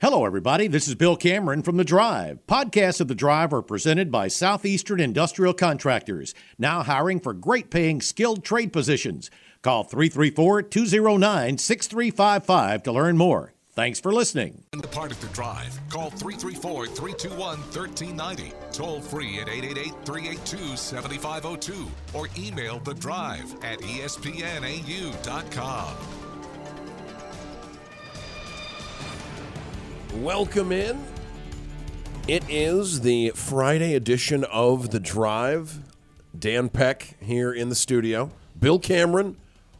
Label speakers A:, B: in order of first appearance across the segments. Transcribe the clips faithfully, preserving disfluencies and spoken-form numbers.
A: Hello, everybody. This is Bill Cameron from The Drive. Podcasts of The Drive are presented by Southeastern Industrial Contractors, now hiring for great-paying skilled trade positions. Call three three four, two zero nine, six three five five to learn more. Thanks for listening.
B: In the part of The Drive, call three three four, three two one, one three nine zero. Toll free at eight eight eight, three eight two, seven five zero two or email The Drive at E S P N A U dot com.
C: Welcome in. It is the Friday edition of The Drive. Dan Peck here in the studio. Bill Cameron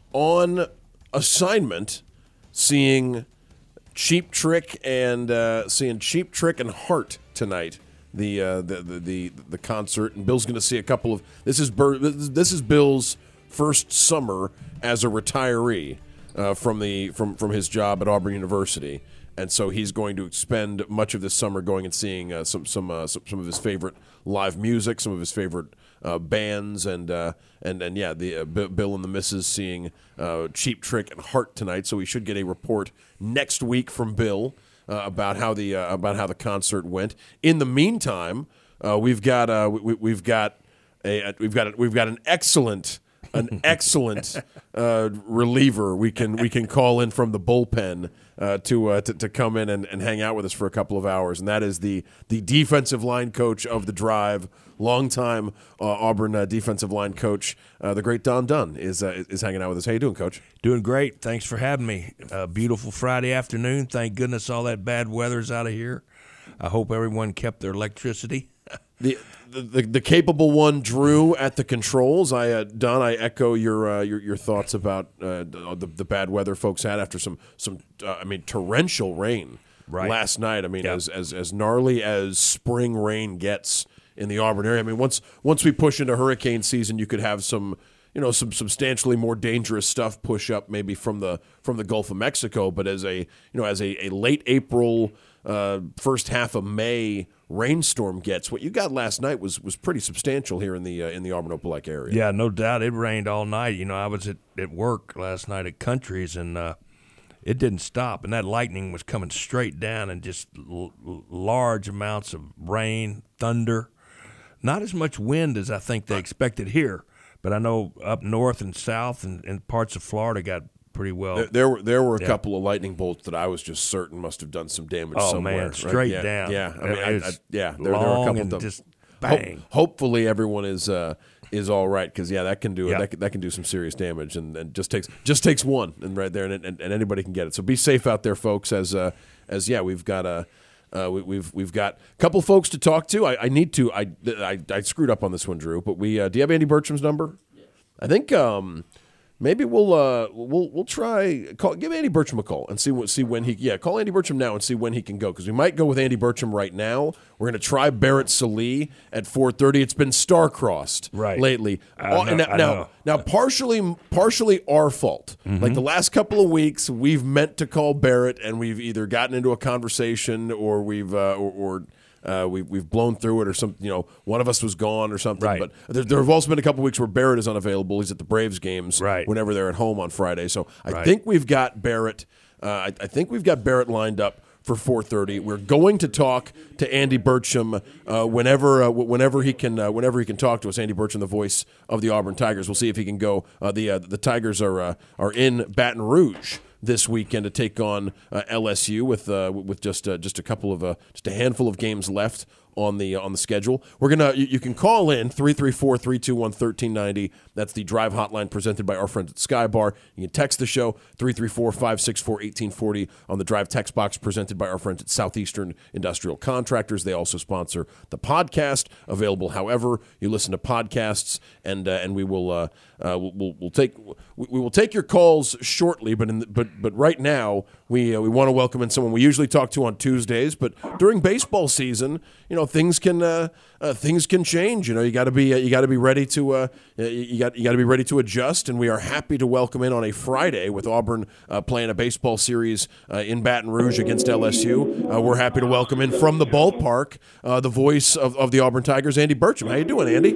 C: on assignment, seeing Cheap Trick and uh, seeing Cheap Trick and Heart tonight. The uh, the, the the the concert, and Bill's going to see a couple of. This is Bur- this is Bill's first summer as a retiree uh, from the from from his job at Auburn University. And so he's going to spend much of this summer going and seeing uh, some some, uh, some some of his favorite live music, some of his favorite uh, bands, and uh, and and yeah, the uh, B- Bill and the Missus seeing uh, Cheap Trick and Heart tonight. So we should get a report next week from Bill uh, about how the uh, about how the concert went. In the meantime, uh, we've got uh, we, we've got a we've got a, we've got an excellent. An excellent uh, reliever we can we can call in from the bullpen uh, to, uh, to to come in and, and hang out with us for a couple of hours, and that is the the defensive line coach of The Drive, longtime uh, Auburn uh, defensive line coach, uh, the great Don Dunn is uh, is hanging out with us. How you doing, Coach?
D: Doing great. Thanks for having me. A beautiful Friday afternoon. Thank goodness all that bad weather's out of here. I hope everyone kept their electricity.
C: The, the the the capable one, Drew, at the controls. I uh, Don, I echo your uh, your your thoughts about uh, the the bad weather folks had after some some uh, I mean torrential rain
D: right.
C: last night. I mean
D: yep.
C: as as as gnarly as spring rain gets in the Auburn area. I mean once once we push into hurricane season, you could have some you know some substantially more dangerous stuff push up maybe from the from the Gulf of Mexico. But as a you know as a, a late April, uh, first half of May rainstorm gets, what you got last night was was pretty substantial here in the uh, in the Auburn-Opelika area.
D: Yeah, no doubt. It rained all night. You know, I was at, at work last night at Country's, and uh, it didn't stop. And that lightning was coming straight down, and just l- large amounts of rain, thunder. Not as much wind as I think they expected here, but I know up north and south and, and parts of Florida got pretty well.
C: There, there were there were a
D: yeah.
C: couple of lightning bolts that I was just certain must have done some damage
D: oh,
C: somewhere.
D: man,
C: right?
D: straight
C: yeah,
D: down.
C: Yeah, I mean, I, I, yeah, there, there
D: long
C: were a couple
D: and
C: of them.
D: just bang.
C: Ho- hopefully, everyone is uh, is all right, because yeah, that can do
D: yeah.
C: that, can, that can do some serious damage, and, and just takes just takes one, and right there, and, and, and anybody can get it. So be safe out there, folks. As uh, as yeah, we've got a. Uh, we, we've we've got a couple folks to talk to. I, I need to. I, I I screwed up on this one, Drew. But we uh, do you have Andy Burcham's number? Yeah. I think um, maybe we'll uh, we'll we'll try call give Andy Burcham a call and see what see when he yeah call Andy Burcham now and see when he can go, because we might go with Andy Burcham right now. We're going to try Barrett Sallee at four thirty. It's been star-crossed
D: right.
C: lately.
D: I know,
C: now,
D: I
C: now,
D: know.
C: now partially partially our fault.
D: Mm-hmm.
C: Like the last couple of weeks, we've meant to call Barrett, and we've either gotten into a conversation or we've uh, or, or uh, we've we've blown through it, or something. You know, one of us was gone or something.
D: Right.
C: But there, there have also been a couple of weeks where Barrett is unavailable. He's at the Braves games
D: right.
C: whenever they're at home on Friday. So I
D: right.
C: think we've got Barrett. Uh, I, I think we've got Barrett lined up for four thirty. We're going to talk to Andy Burcham uh, whenever uh, whenever he can uh, whenever he can talk to us. Andy Burcham, the voice of the Auburn Tigers. We'll see if he can go. Uh, the uh, the Tigers are uh, are in Baton Rouge this weekend to take on uh, L S U with uh, with just uh, just a couple of uh, just a handful of games left on the on the schedule. We're gonna you, you can call in three three four, three two one, one three nine zero. That's the Drive hotline presented by our friends at Sky Bar. You can text the show three three four, five six four, one eight four zero on the Drive text box presented by our friends at Southeastern Industrial Contractors. They also sponsor the podcast, available however you listen to podcasts, and uh, and we will uh, uh, we'll, we'll take we, we will take your calls shortly, but in the, but but right now we uh, we want to welcome in someone we usually talk to on Tuesdays, but during baseball season, you know, things can uh, uh, things can change. You know, you got to be uh, you got to be ready to uh, you got you got to be ready to adjust. And we are happy to welcome in on a Friday with Auburn uh, playing a baseball series uh, in Baton Rouge against L S U. Uh, we're happy to welcome in from the ballpark uh, the voice of, of the Auburn Tigers, Andy Burcham. How you doing, Andy?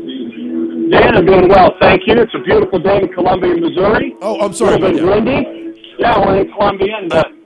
E: Dan, I'm doing well, thank you. It's a beautiful day in Columbia, Missouri.
C: Oh, I'm sorry
E: a little
C: about
E: bit
C: that.
E: windy. Yeah, we're in Columbia, and uh,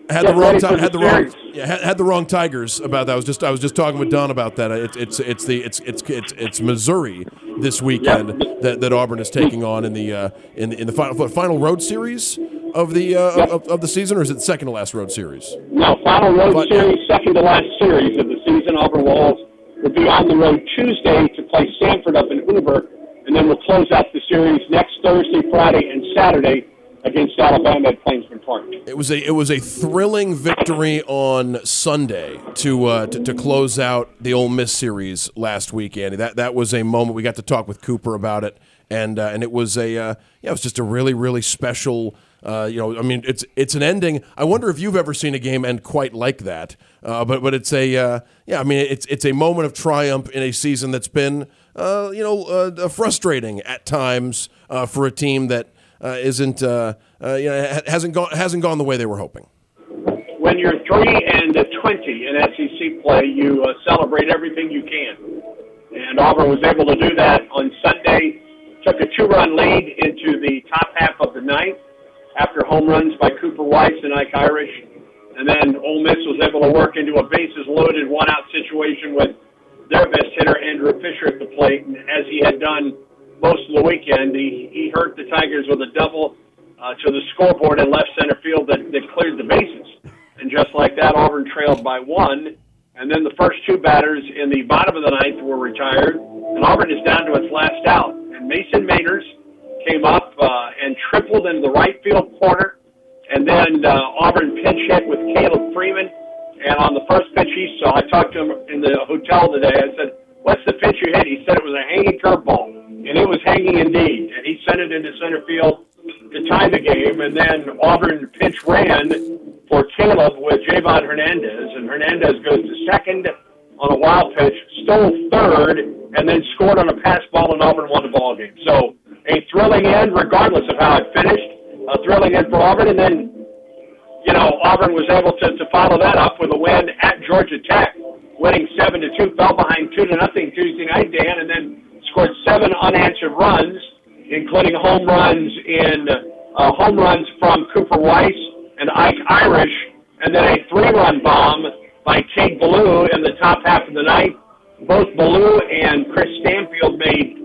C: had
E: Get
C: the wrong
E: ready
C: ti-
E: for the
C: had the wrong
E: series.
C: yeah, had, had the wrong Tigers about that. I was just I was just talking with Don about that. It's it's it's the it's it's it's, it's Missouri this weekend
E: Yep.
C: that, that Auburn is taking on in the uh, in in the final what, final road series of the uh,
E: Yep.
C: of, of the season, or is it the second to last road series?
E: No, final road
C: But-
E: series, second to last series of the season. Auburn will, will be on the road Tuesday to play Sanford up in Hoover, and then we'll close out the series next Thursday, Friday, and Saturday against Alabama at Plainsman Park.
C: It was a it was a thrilling victory on Sunday to uh, to, to close out the Ole Miss series last week, Andy. That that was a moment we got to talk with Cooper about it, and uh, and it was a uh, yeah, it was just a really really special. Uh, you know, I mean, it's it's an ending. I wonder if you've ever seen a game end quite like that. Uh, but but it's a uh, yeah. I mean, it's it's a moment of triumph in a season that's been uh, you know uh, frustrating at times uh, for a team that. Uh, isn't uh, uh, you know hasn't gone hasn't gone the way they were hoping.
E: When you're three and twenty in S E C play, you uh, celebrate everything you can, and Auburn was able to do that on Sunday. Took a two-run lead into the top half of the ninth after home runs by Cooper Weiss and Ike Irish, and then Ole Miss was able to work into a bases-loaded one-out situation with their best hitter Andrew Fisher at the plate, and as he had done most of the weekend, he, he hurt the Tigers with a double uh, to the scoreboard in left center field that, that cleared the bases. And just like that, Auburn trailed by one. And then the first two batters in the bottom of the ninth were retired. And Auburn is down to its last out. And Mason Mainers came up uh, and tripled into the right field corner. And then uh, Auburn pinch hit with Caleb Freeman. And on the first pitch he saw, I talked to him in the hotel today. I said, "What's the pitch you hit?" He said it was a hanging curveball. And it was hanging indeed. And he sent it into center field to tie the game. And then Auburn pinch ran for Caleb with Javon Hernandez. And Hernandez goes to second on a wild pitch, stole third, and then scored on a pass ball, and Auburn won the ball game. So a thrilling end, regardless of how it finished. A thrilling end for Auburn. And then, you know, Auburn was able to, to follow that up with a win at Georgia Tech, winning seven to two, fell behind two to nothing Tuesday night, Dan, and then scored seven unanswered runs, including home runs in uh, home runs from Cooper Weiss and Ike Irish, and then a three-run bomb by Cade Ballou in the top half of the ninth. Both Ballou and Chris Stanfield made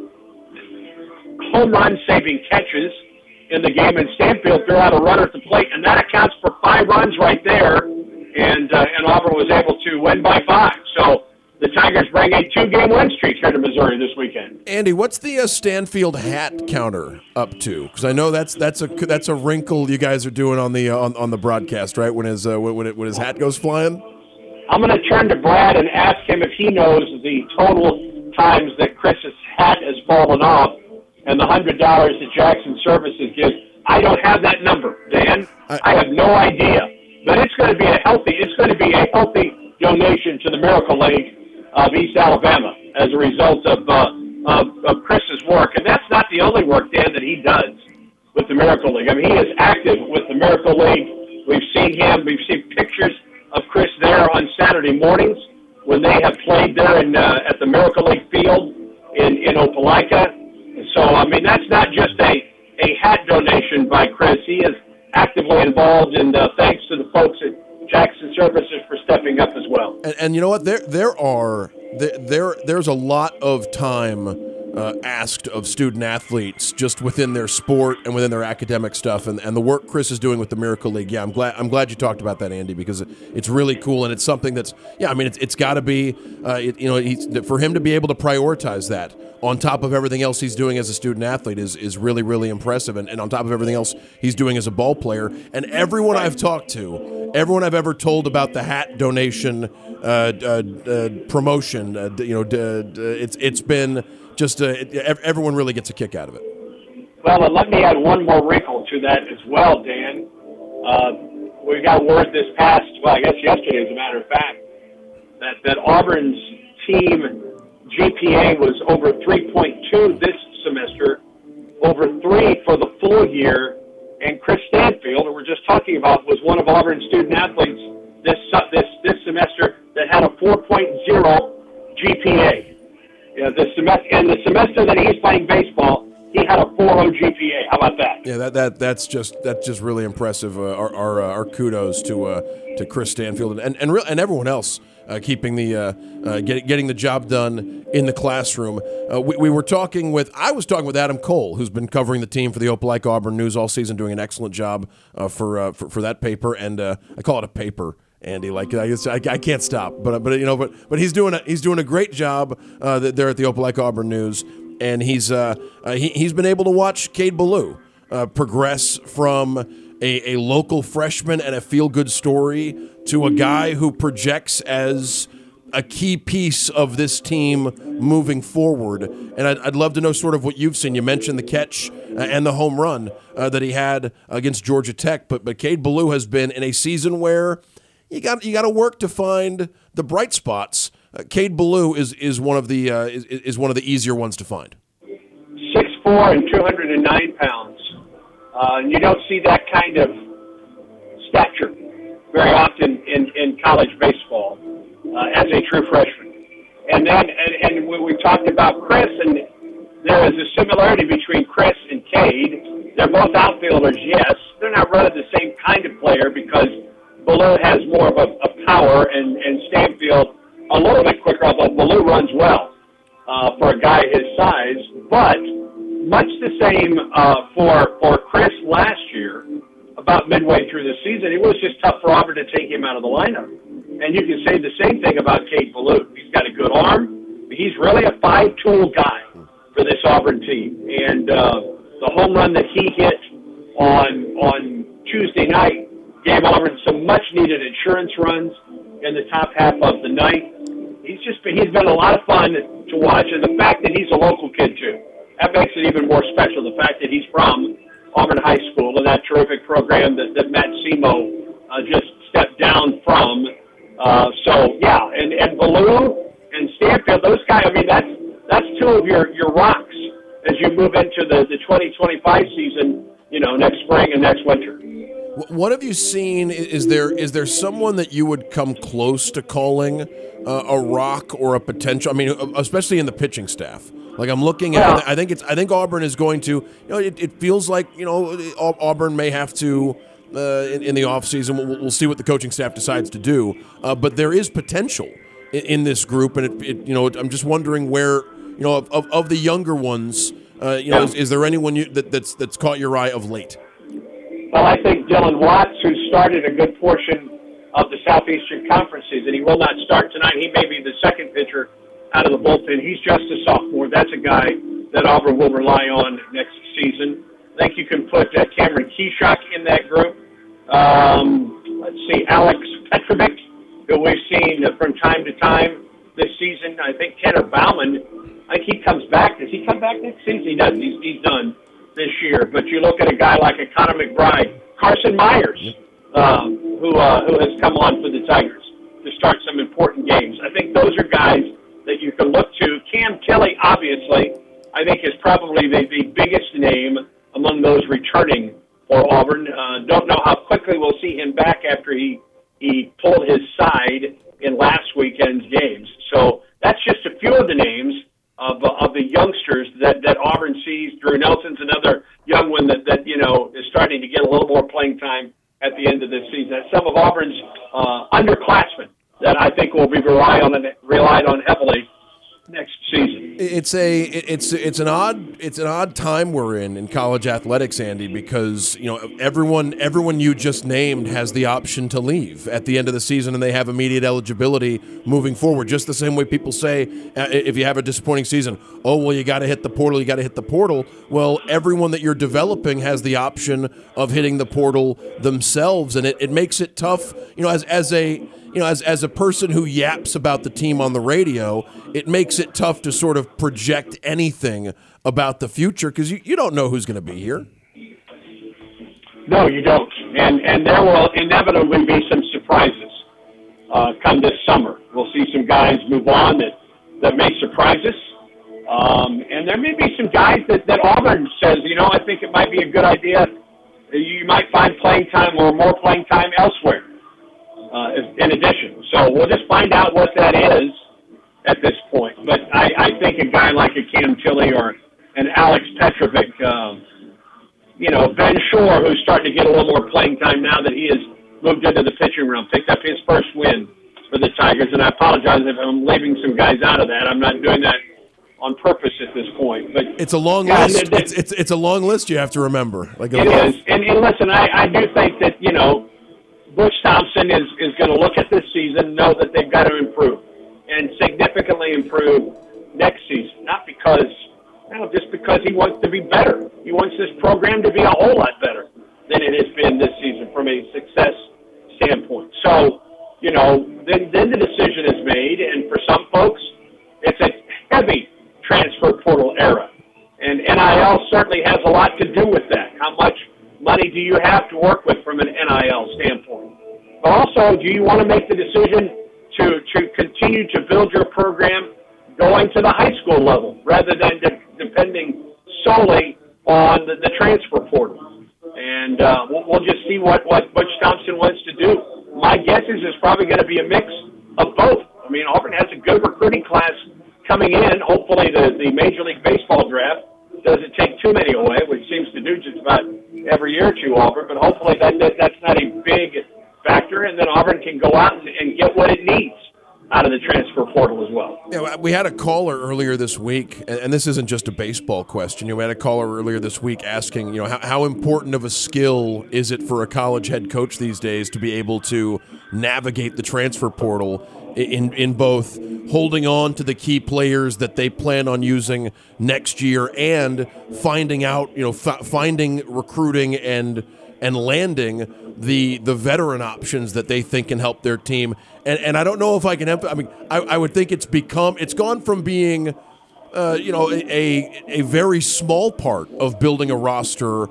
E: home run-saving catches in the game, and Stanfield threw out a runner at the plate, and that accounts for five runs right there, and uh, and Auburn was able to win by five. So the Tigers bring a two-game win streak here to Missouri this weekend.
C: Andy, what's the uh, Stanfield hat counter up to? Because I know that's that's a that's a wrinkle you guys are doing on the uh, on, on the broadcast, right? When his uh, when it, when his hat goes flying.
E: I'm going to turn to Brad and ask him if he knows the total times that Chris's hat has fallen off and the hundred dollars that Jackson Services gives. I don't have that number, Dan. I, I have no idea, but it's going to be a healthy. It's going to be a healthy donation to the Miracle League of East Alabama as a result of, uh, of of Chris's work. And that's not the only work, Dan, that he does with the Miracle League. I mean, he is active with the Miracle League. We've seen him. We've seen pictures of Chris there on Saturday mornings when they have played there in uh, at the Miracle League field in, in Opelika. And so, I mean, that's not just a, a hat donation by Chris. He is actively involved, and uh, thanks to the folks at Jackson Services for stepping up as well.
C: And, and you know what? There there are there, there there's a lot of time uh, asked of student athletes just within their sport and within their academic stuff, and, and the work Chris is doing with the Miracle League. Yeah, I'm glad I'm glad you talked about that, Andy, because it, it's really cool, and it's something that's yeah. I mean, it's it's got to be uh, it, you know he's, for him to be able to prioritize that on top of everything else he's doing as a student athlete is is really really impressive, and, and on top of everything else he's doing as a ball player. And everyone I've talked to, everyone I've ever told about the hat donation uh, uh, uh, promotion, uh, you know, d- d- it's it's been just uh, it, everyone really gets a kick out of it.
E: Well, and let me add one more wrinkle to that as well, Dan. Uh, we got word this past, well, I guess yesterday, as a matter of fact, that, that Auburn's team G P A was over three point two this semester, over three for the full year, and Chris Stanfield, who we're just talking about, was one of Auburn's student athletes this this this semester that had a four point oh G P A. Yeah, the semester, and the semester that he's playing baseball, he had a four point oh G P A. How about that?
C: Yeah, that, that that's just that's just really impressive. Uh, our our, uh, our kudos to uh, to Chris Stanfield and and, re- and everyone else uh, keeping the uh, uh, get, getting the job done in the classroom. Uh, we, we were talking with I was talking with Adam Cole, who's been covering the team for the Opelika Auburn News all season, doing an excellent job uh, for, uh, for for that paper. And uh, I call it a paper, Andy. Like I, I, I can't stop, but but you know, but but he's doing a, he's doing a great job uh, there at the Opelika Auburn News, and he's uh, uh, he, he's been able to watch Cade Ballou Uh, progress from a, a local freshman and a feel-good story to a guy who projects as a key piece of this team moving forward. And I'd, I'd love to know sort of what you've seen. You mentioned the catch uh, and the home run uh, that he had against Georgia Tech, but but Cade Ballou has been in a season where you got you got to work to find the bright spots. Uh, Cade Ballou is is one of the uh, is, is one of the easier ones to find.
E: six foot four and two hundred nine pounds. Uh, you don't see that kind of stature very often in, in college baseball uh, as a true freshman. And then, and, and when we talked about Chris, and there is a similarity between Chris and Cade. They're both outfielders, yes. They're not running the same kind of player because Ballou has more of a, a power and, and Stanfield a little bit quicker, although Ballou runs well uh, for a guy his size. But much the same uh, for for Chris last year, about midway through the season. It was just tough for Auburn to take him out of the lineup. And you can say the same thing about Cade Ballou. He's got a good arm. He's really a five-tool guy for this Auburn team. And uh, the home run that he hit on on Tuesday night gave Auburn some much-needed insurance runs in the top half of the night. He's just been, he's been a lot of fun to watch. And the fact that he's a local kid, too. That makes it even more special, the fact that he's from Auburn High School and that terrific program that, that Matt Semo uh, just stepped down from. Uh, so, yeah, and, and Ballou and Stanfield, those guys, I mean, that's that's two of your, your rocks as you move into the, the twenty twenty-five season, you know, next spring and next winter.
C: What have you seen? Is there is there someone that you would come close to calling uh, a rock or a potential? I mean, especially in the pitching staff. Like I'm looking at, yeah. I think it's. I think Auburn is going to. You know, it, it feels like you know Auburn may have to uh, in, in the offseason. We'll, we'll see what the coaching staff decides to do. Uh, but there is potential in, in this group, and it, it. You know, I'm just wondering where you know of, of, of the younger ones. Uh, you know, yeah. is, is there anyone you, that, that's that's caught your eye of late?
E: Well, I think Dylan Watts, who started a good portion of the Southeastern Conference season, he will not start tonight. He may be the second pitcher out of the bullpen. He's just a sophomore. That's a guy that Auburn will rely on next season. I think you can put uh, Cameron Keyshock in that group. Um, let's see, Alex Petrovic, who we've seen uh, from time to time this season. I think Tanner Bauman, I think he comes back. Does he come back next season? He doesn't. He's, he's done this year. But you look at a guy like a Connor McBride, Carson Myers, um, who uh, who has come on for the Tigers to start some important games. I think those are guys that you can look to. Cam Kelly, obviously, I think is probably the, the biggest name among those returning for Auburn. Uh, don't know how quickly we'll see him back after he, he pulled his side in last weekend's games. So that's just a few of the names of, uh, of the youngsters that, that Auburn sees. Drew Nelson's another young one that, that, you know, is starting to get a little more playing time at the end of this season. That's some of Auburn's uh, underclassmen that I think will be relied on relied on heavily next season.
C: It's a it's it's an odd it's an odd time we're in in college athletics, Andy, because you know everyone everyone you just named has the option to leave at the end of the season, and they have immediate eligibility moving forward. Just the same way people say uh, if you have a disappointing season, oh well, you got to hit the portal, you got to hit the portal. Well, everyone that you're developing has the option of hitting the portal themselves, and it, it makes it tough. You know, as as a You know, as as a person who yaps about the team on the radio, it makes it tough to sort of project anything about the future because you, you don't know who's going to be here.
E: No, you don't. And and there will inevitably be some surprises uh, come this summer. We'll see some guys move on that, that may surprise us. Um, and there may be some guys that, that Auburn says, you know, I think it might be a good idea. You might find playing time or more playing time elsewhere. Uh, in addition. So we'll just find out what that is at this point. But I, I think a guy like a Cam Tilley or an Alex Petrovic, um, you know, Ben Shore, who's starting to get a little more playing time now that he has moved into the pitching realm, picked up his first win for the Tigers. And I apologize if I'm leaving some guys out of that. I'm not doing that on purpose at this point. But
C: it's a long
E: yeah,
C: list.
E: It, it,
C: it's, it's it's a long list you have to remember. Like a
E: it is. And, and listen, I, I do think that, you know, Butch Thompson is, is going to look at this season, know that they've got to improve and significantly improve next season. Not because, you know, just because he wants to be better. He wants this program to be a whole lot better than it has been this season from a success standpoint. So, you know, then, then the decision is made, and for some folks, it's a heavy transfer portal era. And N I L certainly has a lot to do with that. How much money do you have to work with from an N I L standpoint? But also, do you want to make the decision to, to continue to build your program going to the high school level rather than de- depending solely on the, the transfer portal? And uh, we'll, we'll just see what, what Butch Thompson wants to do. My guess is it's probably going to be a mix of both. I mean, Auburn has a good recruiting class coming in. Hopefully the, the Major League Baseball draft doesn't take too many away, which seems to do just about every year or two, Auburn. But hopefully that, that that's not a big factor, and then Auburn can go out and, and get what it needs out of the transfer portal as well.
C: Yeah, we had a caller earlier this week, and this isn't just a baseball question. You know, we had a caller earlier this week asking, you know, how, how important of a skill is it for a college head coach these days to be able to navigate the transfer portal in in both holding on to the key players that they plan on using next year and finding out, you know, f- finding, recruiting, and and landing the the veteran options that they think can help their team. And and I don't know if I can emphasize, I mean, I, I would think it's become, it's gone from being, uh, you know, a, a very small part of building a roster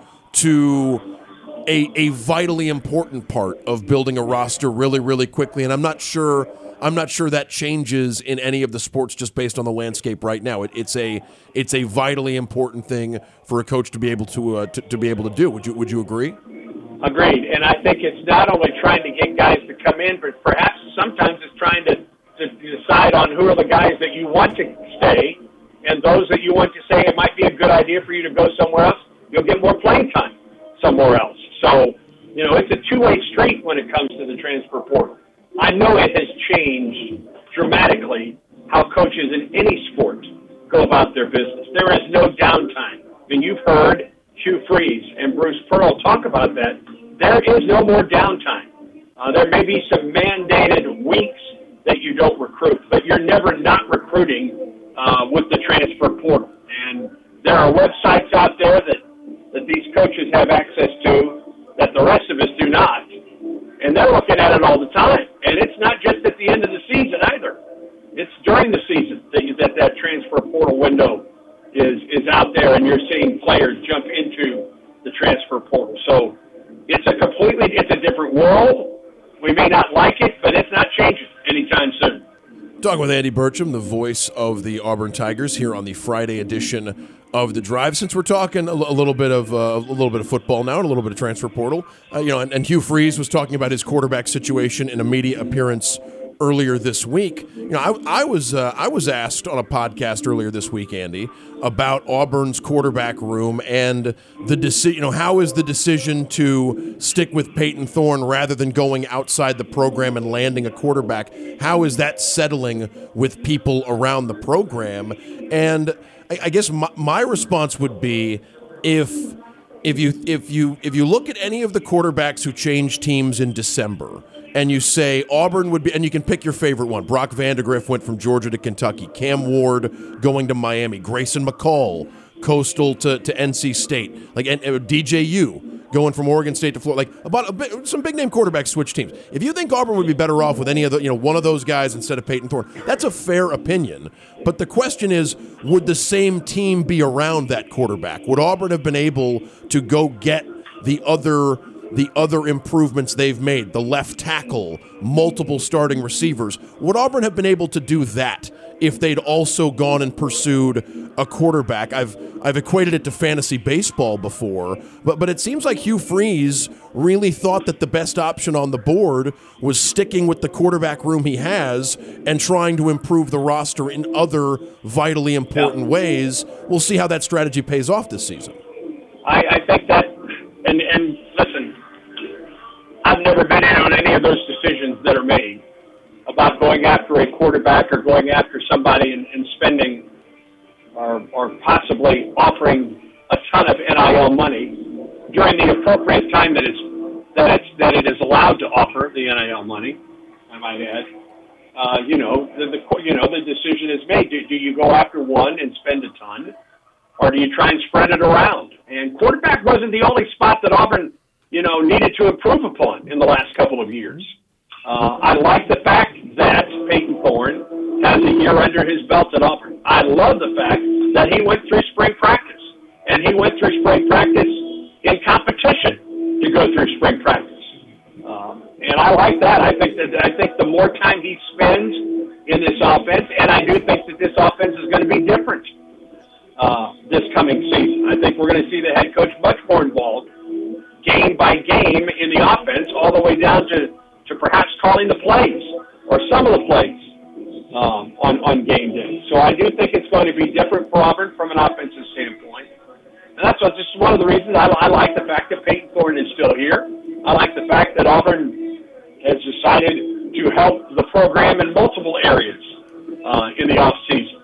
C: to a, a vitally important part of building a roster really, really quickly. And I'm not sure, I'm not sure that changes in any of the sports just based on the landscape right now. It, it's a, it's a vitally important thing for a coach to be able to, uh, to, to be able to do. Would you, would you agree?
E: Agreed. And I think it's not only trying to get guys to come in, but perhaps sometimes it's trying to, to decide on who are the guys that you want to stay, and those that you want to say it might be a good idea for you to go somewhere else. You'll get more playing time somewhere else. So, you know, it's a two-way street when it comes to the transfer portal. I know it has changed dramatically how coaches in any sport go about their business. There is no downtime. I mean, you've heard Hugh Freeze and Bruce Pearl talk about that. There is no more downtime. Uh, there may be some mandated weeks that you don't recruit, but you're never not recruiting uh, with the transfer portal. And there are websites out there that, that these coaches have access to that the rest of us do not. And they're looking at it all the time. And it's not just at the end of the season either. It's during the season that you, that, that transfer portal window is is out there, and you're seeing players jump into the transfer portal. So it's a completely, it's a different world. We may not like it, but it's not changing anytime soon.
C: Talking with Andy Burcham, the voice of the Auburn Tigers, here on the Friday edition of The Drive. Since we're talking a, l- a little bit of uh, a little bit of football now and a little bit of transfer portal, uh, you know, and, and Hugh Freeze was talking about his quarterback situation in a media appearance earlier this week. You know, I, I was uh, I was asked on a podcast earlier this week, Andy, about Auburn's quarterback room and the decision. You know, how is the decision to stick with Peyton Thorne rather than going outside the program and landing a quarterback? How is that settling with people around the program? And I, I guess my, my response would be if. If you if you if you look at any of the quarterbacks who changed teams in December, and you say Auburn would be, and you can pick your favorite one. Brock Vandegrift went from Georgia to Kentucky. Cam Ward going to Miami. Grayson McCall, Coastal to, to N C State. Like and, uh, D J U going from Oregon State to Florida. Like about a bit, some big name quarterbacks switch teams. If you think Auburn would be better off with any of the, you know, one of those guys instead of Peyton Thorne, that's a fair opinion. But the question is, would the same team be around that quarterback? Would Auburn have been able to go get the other the other improvements they've made, the left tackle, multiple starting receivers? Would Auburn have been able to do that if they'd also gone and pursued a quarterback? I've I've equated it to fantasy baseball before, but but it seems like Hugh Freeze really thought that the best option on the board was sticking with the quarterback room he has and trying to improve the roster in other vitally important ways. We'll see how that strategy pays off this season.
E: I, I think that And, and listen, I've never been in on any of those decisions that are made about going after a quarterback or going after somebody and, and spending or, or possibly offering a ton of N I L money during the appropriate time that it's that it's that it is allowed to offer the N I L money. I might add, uh, you know, the, the you know the decision is made. Do, do you go after one and spend a ton, or do you try and spread it around? And quarterback wasn't the only spot that Auburn, you know, needed to improve upon in the last couple of years. Uh, I like the fact that Peyton Thorne has a year under his belt at Auburn. I love the fact that he went through spring practice, and he went through spring practice in competition to go through spring practice. Um, and I like that. I think that I think the more time he spends in this offense, and I do think that this offense is going to be different uh, this coming season. I think we're going to see the head coach much more involved, game by game, in the offense, all the way down to, to perhaps calling the plays or some of the plays um, on on game day. So I do think it's going to be different for Auburn from an offensive standpoint. And that's what, just one of the reasons I, I like the fact that Peyton Thorne is still here. I like the fact that Auburn has decided to help the program in multiple areas uh, in the offseason.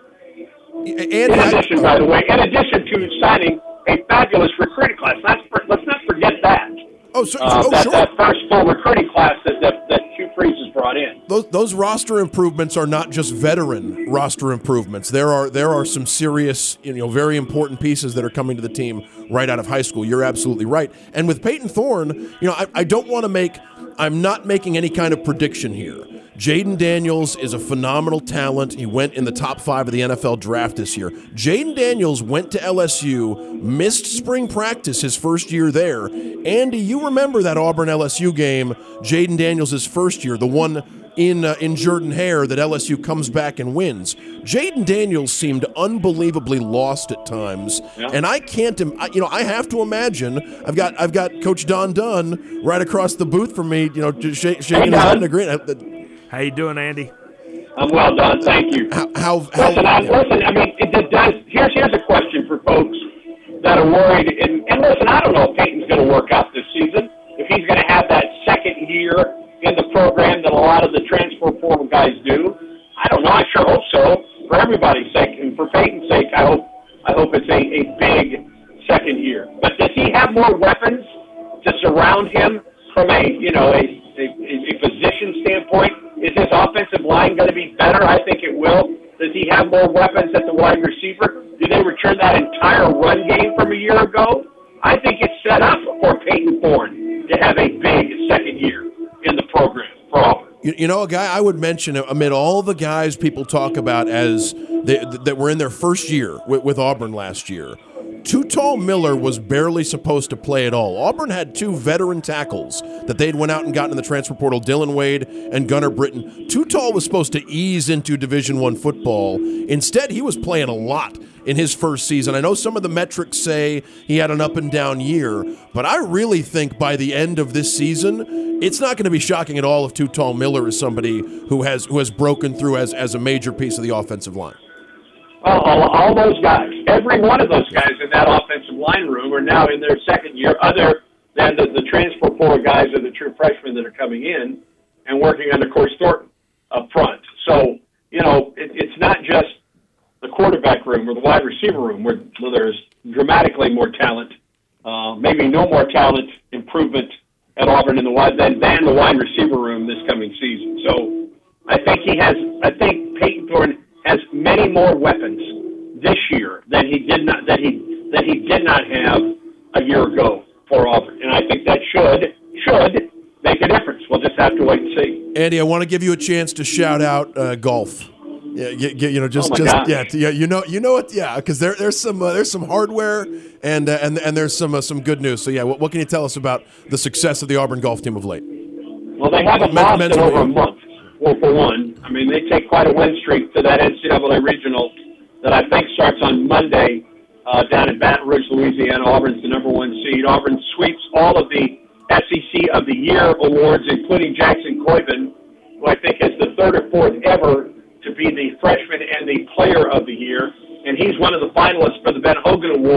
E: In addition, by the way, in addition to signing a fabulous recruiting class. Let's, let's not forget that.
C: Oh, so,
E: uh,
C: oh
E: that,
C: sure.
E: that first full recruiting class that, that, that Hugh Freeze has brought in.
C: Those, those roster improvements are not just veteran roster improvements. There are there are some serious, you know, very important pieces that are coming to the team right out of high school. You're absolutely right. And with Peyton Thorne, you know, I, I don't want to make, I'm not making any kind of prediction here. Jaden Daniels is a phenomenal talent. He went in the top five of the N F L draft this year. Jaden Daniels went to L S U, missed spring practice his first year there. Andy, you remember that Auburn L S U game, Jaden Daniels' first year, the one in uh, in Jordan-Hare that L S U comes back and wins. Jaden Daniels seemed unbelievably lost at times, yeah. and I can't, you know, I have to imagine. I've got I've got Coach Don Dunn right across the booth from me, you know, just shake, shaking his head and agreeing.
D: How you doing, Andy?
E: I'm well done, thank you.
C: How? how, how
E: listen, I, listen, I mean, it, it does. Here's here's a question for folks that are worried. And, and listen, I don't know if Peyton's going to work out this season. If he's going to have that second year in the program that a lot of the transfer portal guys do, I don't know. I sure hope so. For everybody's sake and for Peyton's sake, I hope I hope it's a, a big second year. But does he have more weapons to surround him from a you know a a, a position standpoint? Is his offensive line going to be better? I think it will. Does he have more weapons at the wide receiver? Do they return that entire run game from a year ago? I think it's set up for Peyton Thorne to have a big second year in the program for Auburn.
C: You, you know, a guy I would mention amid all the guys people talk about as they, that were in their first year with, with Auburn last year, Too Tall Miller was barely supposed to play at all. Auburn had two veteran tackles that they'd went out and gotten in the transfer portal, Dylan Wade and Gunnar Britton. Too Tall was supposed to ease into Division One football. Instead, he was playing a lot in his first season. I know some of the metrics say he had an up-and-down year, but I really think by the end of this season, it's not going to be shocking at all if Too Tall Miller is somebody who has who has broken through as, as a major piece of the offensive line.
E: Well, all, all those guys, every one of those guys in that offensive line room are now in their second year, other than the, the transfer portal guys or the true freshmen that are coming in and working under Corey Thornton up front. So, you know, it, it's not just the quarterback room or the wide receiver room where, where there's dramatically more talent, uh, maybe no more talent improvement at Auburn in the wide than, than the wide receiver room this coming season. So I think he has, I think Peyton Thorne has many more weapons this year than he did not that he that he did not have a year ago for Auburn, and I think that should should make a difference. We'll just have to wait and see.
C: Andy, I want to give you a chance to shout out uh, golf. Yeah, you, you know, just
E: oh
C: just
E: God.
C: yeah, yeah, you know, you know it, yeah, because there there's some uh, there's some hardware and uh, and and there's some uh, some good news. So yeah, what, what can you tell us about the success of the Auburn golf team of late?
E: Well, they haven't lost in over a month. Well, for one, I mean, they take quite a win streak to that N C double A regional that I think starts on Monday uh, down in Baton Rouge, Louisiana. Auburn's the number one seed. Auburn sweeps all of the S E C of the Year awards, including Jackson Coyben, who I think is the third or fourth ever to be the freshman and the player of the year. And he's one of the finalists for the Ben Hogan Award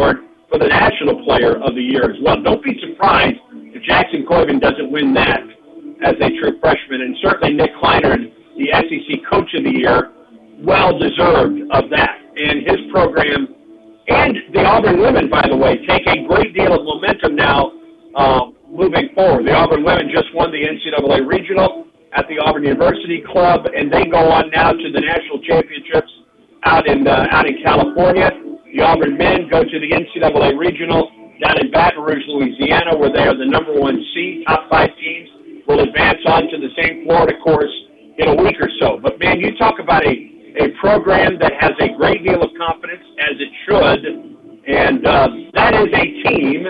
E: for the National Player of the Year as well. Don't be surprised if Jackson Coiven doesn't win that as a true freshman, and certainly Nick Kleinert, the S E C Coach of the Year, well-deserved of that. And his program, and the Auburn women, by the way, take a great deal of momentum now uh, moving forward. The Auburn women just won the N C double A Regional at the Auburn University Club, and they go on now to the national championships out in uh, out in California. The Auburn men go to the N C double A Regional down in Baton Rouge, Louisiana, where they are the number one seed. Top five teams will advance on to the same Florida course in a week or so. But, man, you talk about a, a program that has a great deal of confidence, as it should, and uh, that is a team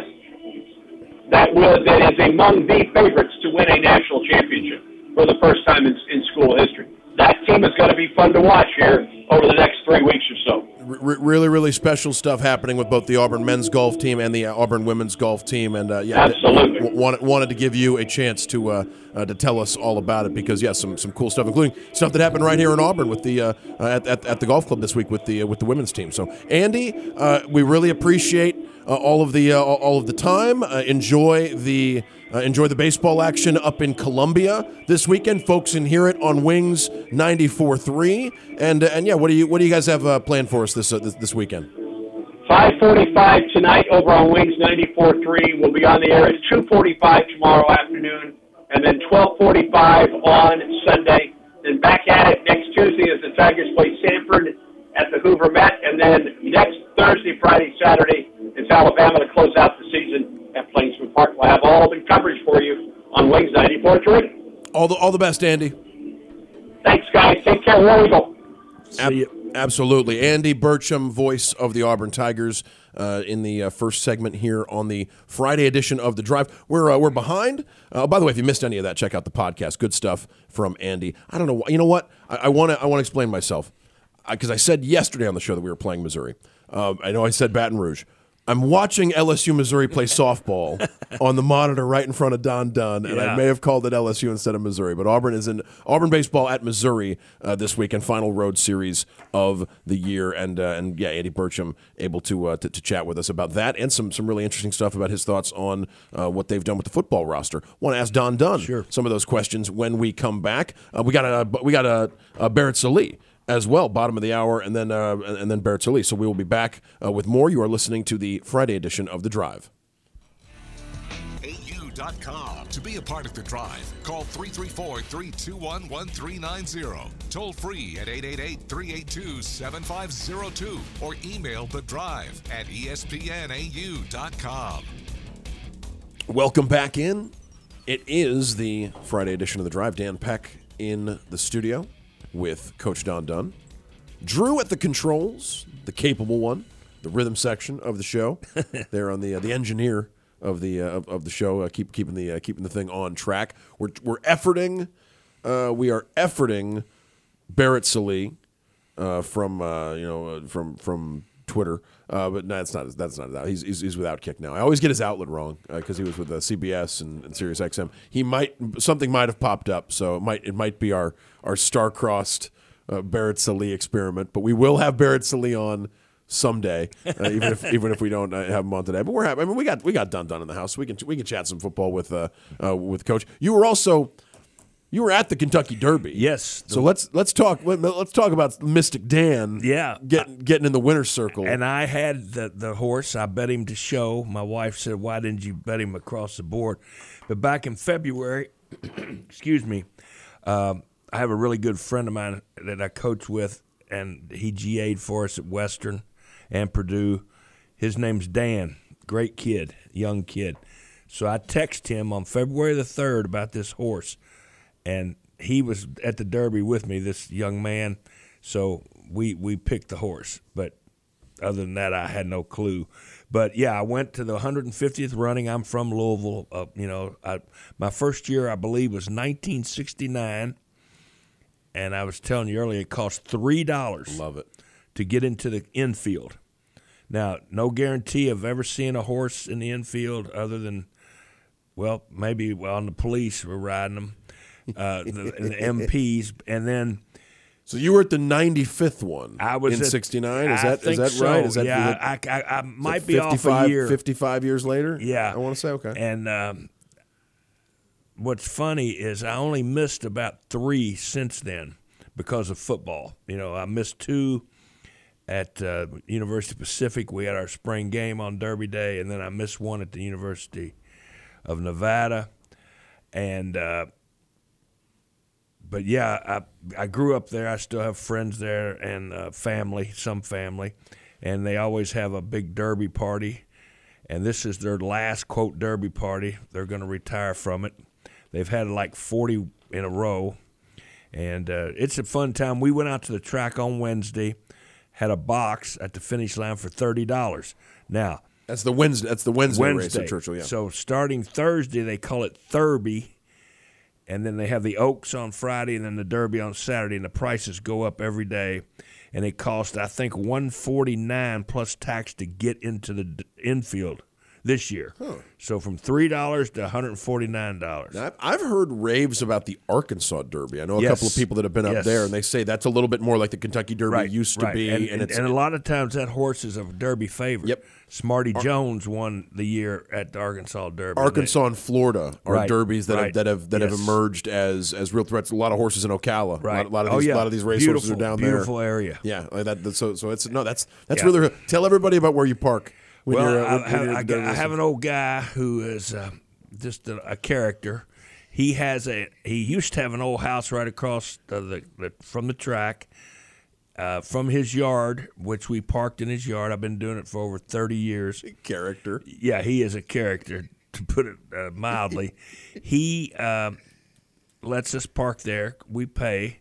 E: that will that is among the favorites to win a national championship for the first time in, in school history. That team is going to be fun to watch here over the next three weeks or so.
C: R- really, really special stuff happening with both the Auburn men's golf team and the Auburn women's golf team, and uh, yeah,
E: absolutely
C: w- wanted wanted to give you a chance to uh, uh, to tell us all about it because yeah, some some cool stuff, including stuff that happened right here in Auburn with the uh, at, at at the golf club this week with the uh, with the women's team. So Andy, uh, we really appreciate uh, all of the uh, all of the time. Uh, enjoy the. Uh, enjoy the baseball action up in Columbia this weekend, folks. And hear it on Wings ninety-four point three. And uh, and yeah, what do you what do you guys have uh, planned for us this uh, this, this weekend?
E: five forty-five tonight over on Wings ninety-four point three. We'll be on the air at two forty-five tomorrow afternoon, and then twelve forty-five on Sunday. Then back at it next Tuesday as the Tigers play Sanford at the Hoover Met, and then next Thursday, Friday, Saturday, it's Alabama to close out the season at Plainsman Park. We'll have all the coverage for you on Wings ninety-four point three.
C: All the all the best, Andy.
E: Thanks, guys. Take care. War Eagle.
C: Ab- absolutely. Andy Burcham, voice of the Auburn Tigers, uh, in the uh, first segment here on the Friday edition of The Drive. We're uh, we're behind. Uh, by the way, if you missed any of that, check out the podcast. Good stuff from Andy. I don't know. You know what? I want to I want to explain myself because I, I said yesterday on the show that we were playing Missouri. Uh, I know I said Baton Rouge. I'm watching L S U Missouri play softball on the monitor right in front of Don Dunn, and
D: yeah.
C: I may have called it L S U instead of Missouri. But Auburn is in Auburn baseball at Missouri uh, this weekend, final road series of the year, and uh, and yeah, Andy Burcham able to, uh, to to chat with us about that and some some really interesting stuff about his thoughts on uh, what they've done with the football roster. Want to ask Don Dunn
D: sure.
C: some of those questions when we come back. Uh, we got a we got a, a Barrett Sallee as well, bottom of the hour, and then uh, and then Barrett Sallee. So we will be back uh, with more. You are listening to the Friday edition of The Drive.
B: A U dot com. To be a part of The Drive, call three three four, three two one, one three nine zero. Toll free at eight eight eight, three eight two, seven five zero two or email The Drive at E S P N A U dot com.
C: Welcome back in. It is the Friday edition of The Drive. Dan Peck in the studio with Coach Don Dunn. Drew at the controls, the capable one, the rhythm section of the show. There on the uh, the engineer of the uh, of, of the show, uh, keep keeping the uh, keeping the thing on track. We're we're efforting, uh, we are efforting Barrett Sallee uh, from uh, you know uh, from from Twitter, uh, but no, that's not that's not that. He's, he's he's with Outkick now. I always get his outlet wrong because uh, he was with uh, C B S and, and Sirius X M. He might something might have popped up, so it might it might be our our star-crossed uh, Barrett Sallee experiment. But we will have Barrett Sallee on someday, uh, even if even if we don't uh, have him on today. But we're happy. I mean, we got we got Dun Dun in the house. So we can we can chat some football with uh, uh, with Coach. You were also. You were at the Kentucky Derby.
D: Yes.
C: So let's let's talk let's talk about Mystic Dan.
D: Yeah.
C: Getting getting in the winner's circle.
D: And I had the, the horse. I bet him to show. My wife said, why didn't you bet him across the board? But back in February, excuse me, um, I have a really good friend of mine that I coach with, and he G A'd for us at Western and Purdue. His name's Dan. Great kid, young kid. So I text him on February the third about this horse. And he was at the Derby with me, this young man, so we we picked the horse. But other than that, I had no clue. But, yeah, I went to the one hundred fiftieth running. I'm from Louisville. Uh, you know, I, my first year, I believe, was nineteen sixty-nine. And I was telling you earlier, it cost three dollars
C: Love it.
D: to get into the infield. Now, no guarantee of ever seeing a horse in the infield other than, well, maybe on the police were riding them. Uh, the, the M Ps, and then
C: So you were at the ninety-fifth one
D: I was
C: in
D: at-
C: sixty-nine? Is
D: I
C: that is
D: think
C: that
D: so.
C: right? Is that,
D: yeah,
C: is that,
D: I, I, I
C: is
D: might
C: that
D: be off a year.
C: fifty-five years later?
D: Yeah.
C: I want to say, okay.
D: And um, what's funny is I only missed about three since then because of football. You know, I missed two at uh, University Pacific. We had our spring game on Derby Day, and then I missed one at the University of Nevada. And uh, but yeah, I I grew up there. I still have friends there and uh, family, some family, and they always have a big Derby party. And this is their last, quote, Derby party. They're going to retire from it. They've had like forty in a row, and uh, it's a fun time. We went out to the track on Wednesday, had a box at the finish line for thirty dollars. Now,
C: That's the Wednesday. That's the Wednesday,
D: Wednesday.
C: race at Churchill. Yeah.
D: So starting Thursday, they call it Thurby, and then they have the Oaks on Friday, and then the Derby on Saturday, and the prices go up every day. And it costs, I think, one forty-nine plus tax to get into the d- infield this year.
C: Huh.
D: So from three dollars to one hundred forty-nine dollars.
C: Now, I've- I've heard raves about the Arkansas Derby. I know a
D: Yes.
C: couple of people that have been up
D: Yes.
C: there, and they say that's a little bit more like the Kentucky Derby
D: Right,
C: used to
D: right.
C: be.
D: and,
C: and
D: and,
C: it's
D: and a lot of times that horse is a Derby favorite.
C: Yep.
D: Smarty Jones won the year at the Arkansas Derby.
C: Arkansas and Florida are
D: Right,
C: derbies that
D: right.
C: have that have that have
D: Yes.
C: emerged as as real threats. A lot of horses in Ocala.
D: Right.
C: A lot, a lot of
D: Oh,
C: these
D: yeah.
C: a lot of these racehorses are
D: Beautiful,
C: down there.
D: beautiful area.
C: Yeah. Like that, that- so so it's no that's that's
D: Yeah.
C: really tell everybody about where you park. When
D: Well,
C: you're, uh,
D: I,
C: when, when
D: have,
C: you're
D: I,
C: at the
D: got- I
C: Derby.
D: have an old guy who is uh, just a, a character. He has a. He used to have an old house right across the, the, the from the track, uh, from his yard, which we parked in his yard. I've been doing it for over thirty years.
C: character.
D: Yeah, he is a character, to put it uh, mildly. he uh, lets us park there. We pay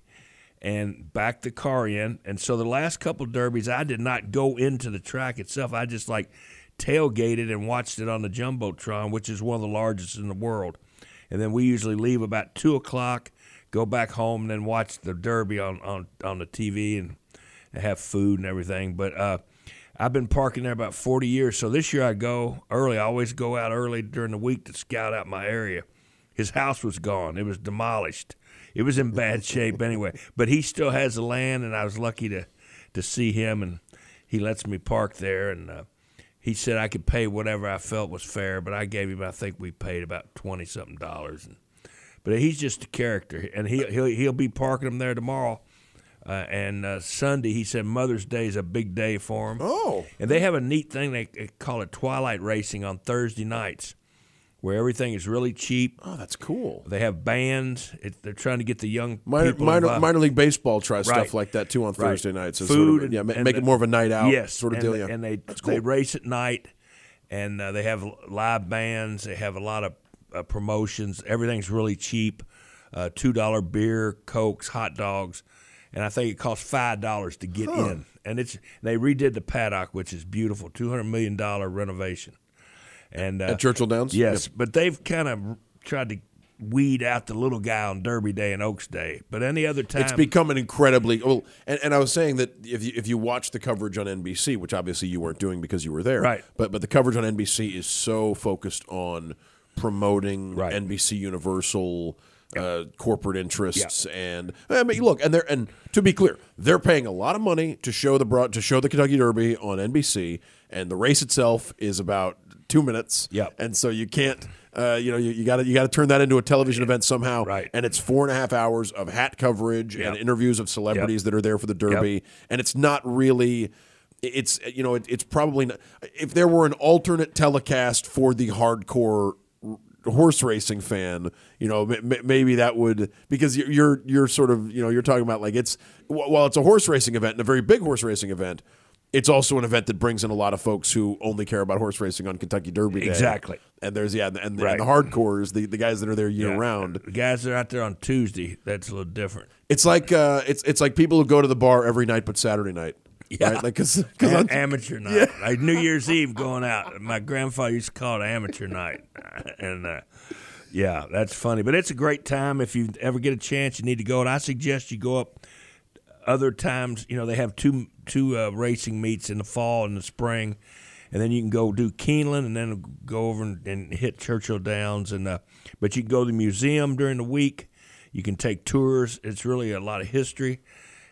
D: and back the car in. And so the last couple derbies, I did not go into the track itself. I just like tailgated and watched it on the Jumbotron, which is one of the largest in the world. And then we usually leave about two o'clock, go back home, and then watch the Derby on, on, on the T V and, and have food and everything. But uh, I've been parking there about forty years. So this year I go early. I always go out early during the week to scout out my area. His house was gone. It was demolished. It was in bad shape anyway. But he still has the land, and I was lucky to, to see him, and he lets me park there. And uh, he said I could pay whatever I felt was fair, but I gave him, I think we paid about twenty-something dollars. And, but he's just a character, and he, he'll, he'll be parking him there tomorrow. Uh, and uh, Sunday, he said Mother's Day is a big day for him.
C: Oh.
D: And they have a neat thing, they call it Twilight Racing on Thursday nights, where everything is really cheap.
C: Oh, that's cool.
D: They have bands. It, they're trying to get the young
C: Minor,
D: people
C: minor,
D: involved.
C: minor league baseball tries
D: Right.
C: stuff like that too on
D: Right.
C: Thursday nights. So
D: Food
C: sort of,
D: and-
C: yeah, ma-
D: and
C: make
D: the-
C: it more of a night out
D: yes,
C: sort of
D: and,
C: deal. Yeah,
D: and they
C: that's cool.
D: they race at night, and uh, they have live bands. They have a lot of uh, promotions. Everything's really cheap. Uh, Two dollar beer, cokes, hot dogs, and I think it costs five dollars to get in. And it's they redid the paddock, which is beautiful, two hundred million dollar renovation. And uh,
C: At Churchill Downs?
D: yes, but they've kind of tried to weed out the little guy on Derby Day and Oaks Day. But any other time,
C: It's become an incredibly well, and, and I was saying that if you, if you watch the coverage on N B C, which obviously you weren't doing because you were there,
D: Right.
C: But but the coverage on N B C is so focused on promoting
D: Right.
C: N B C Universal. Uh, corporate interests and I mean, look, and they're and to be clear, they're paying a lot of money to show the broad to show the Kentucky Derby on N B C, and the race itself is about two minutes.
D: Yep.
C: And so you can't, uh, you know, you got to you got to turn that into a television event somehow.
D: Right.
C: And it's four and a half hours of hat coverage
D: Yep.
C: and interviews of celebrities
D: Yep.
C: that are there for the Derby,
D: Yep.
C: and it's not really. It's you know it, it's probably not, if there were an alternate telecast for the hardcore horse racing fan, you know, m- maybe that would, because you're, you're you're sort of, you know, you're talking about like it's while it's a horse racing event and a very big horse racing event, it's also an event that brings in a lot of folks who only care about horse racing on Kentucky Derby Day.
D: Exactly.
C: And there's yeah, and, and,
D: Right.
C: the hardcores, the, the guys that are there year
D: Yeah.
C: round.
D: The guys that are out there on Tuesday, that's a little different.
C: It's like uh, it's it's like people who go to the bar every night but Saturday night.
D: Yeah.
C: Right? Like cuz
D: A- amateur night, like New Year's Eve going out. My grandfather used to call it amateur night, and uh, yeah, that's funny. But it's a great time. If you ever get a chance, you need to go. And I suggest you go up other times. You know, they have two two uh, racing meets in the fall and the spring, and then you can go do Keeneland and then go over and, and hit Churchill Downs. And uh, but you can go to the museum during the week. You can take tours. It's really a lot of history.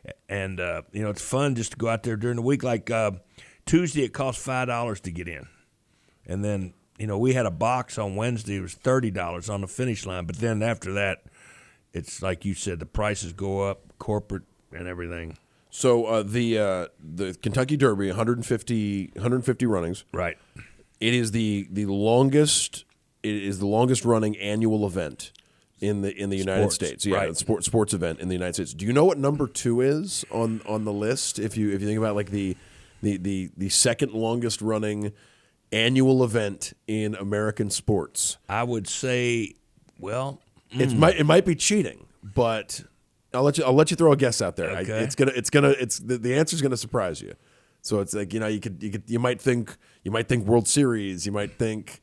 D: And, uh, you know, it's fun just to go out there during the week. Like uh, Tuesday, it cost five dollars to get in. And then, you know, we had a box on Wednesday. It was thirty dollars on the finish line. But then after that, it's like you said, the prices go up, corporate and everything.
C: So uh, the uh, the Kentucky Derby, one hundred fifty, one hundred fifty runnings.
D: Right.
C: It is the, the longest. It is the longest running annual event in the in the United
D: Sports,
C: States. Yeah,
D: right.
C: it's sport, sports event in the United States. Do you know what number two is on, on the list? If you if you think about like the the, the, the second longest running annual event in American sports,
D: I would say, well,
C: it might it might be cheating, but I'll let you I'll let you throw a guess out there. I,
D: Okay.
C: it's gonna it's gonna it's the, the answer's gonna surprise you. So it's like you know you could you could you might think you might think World Series, you might think.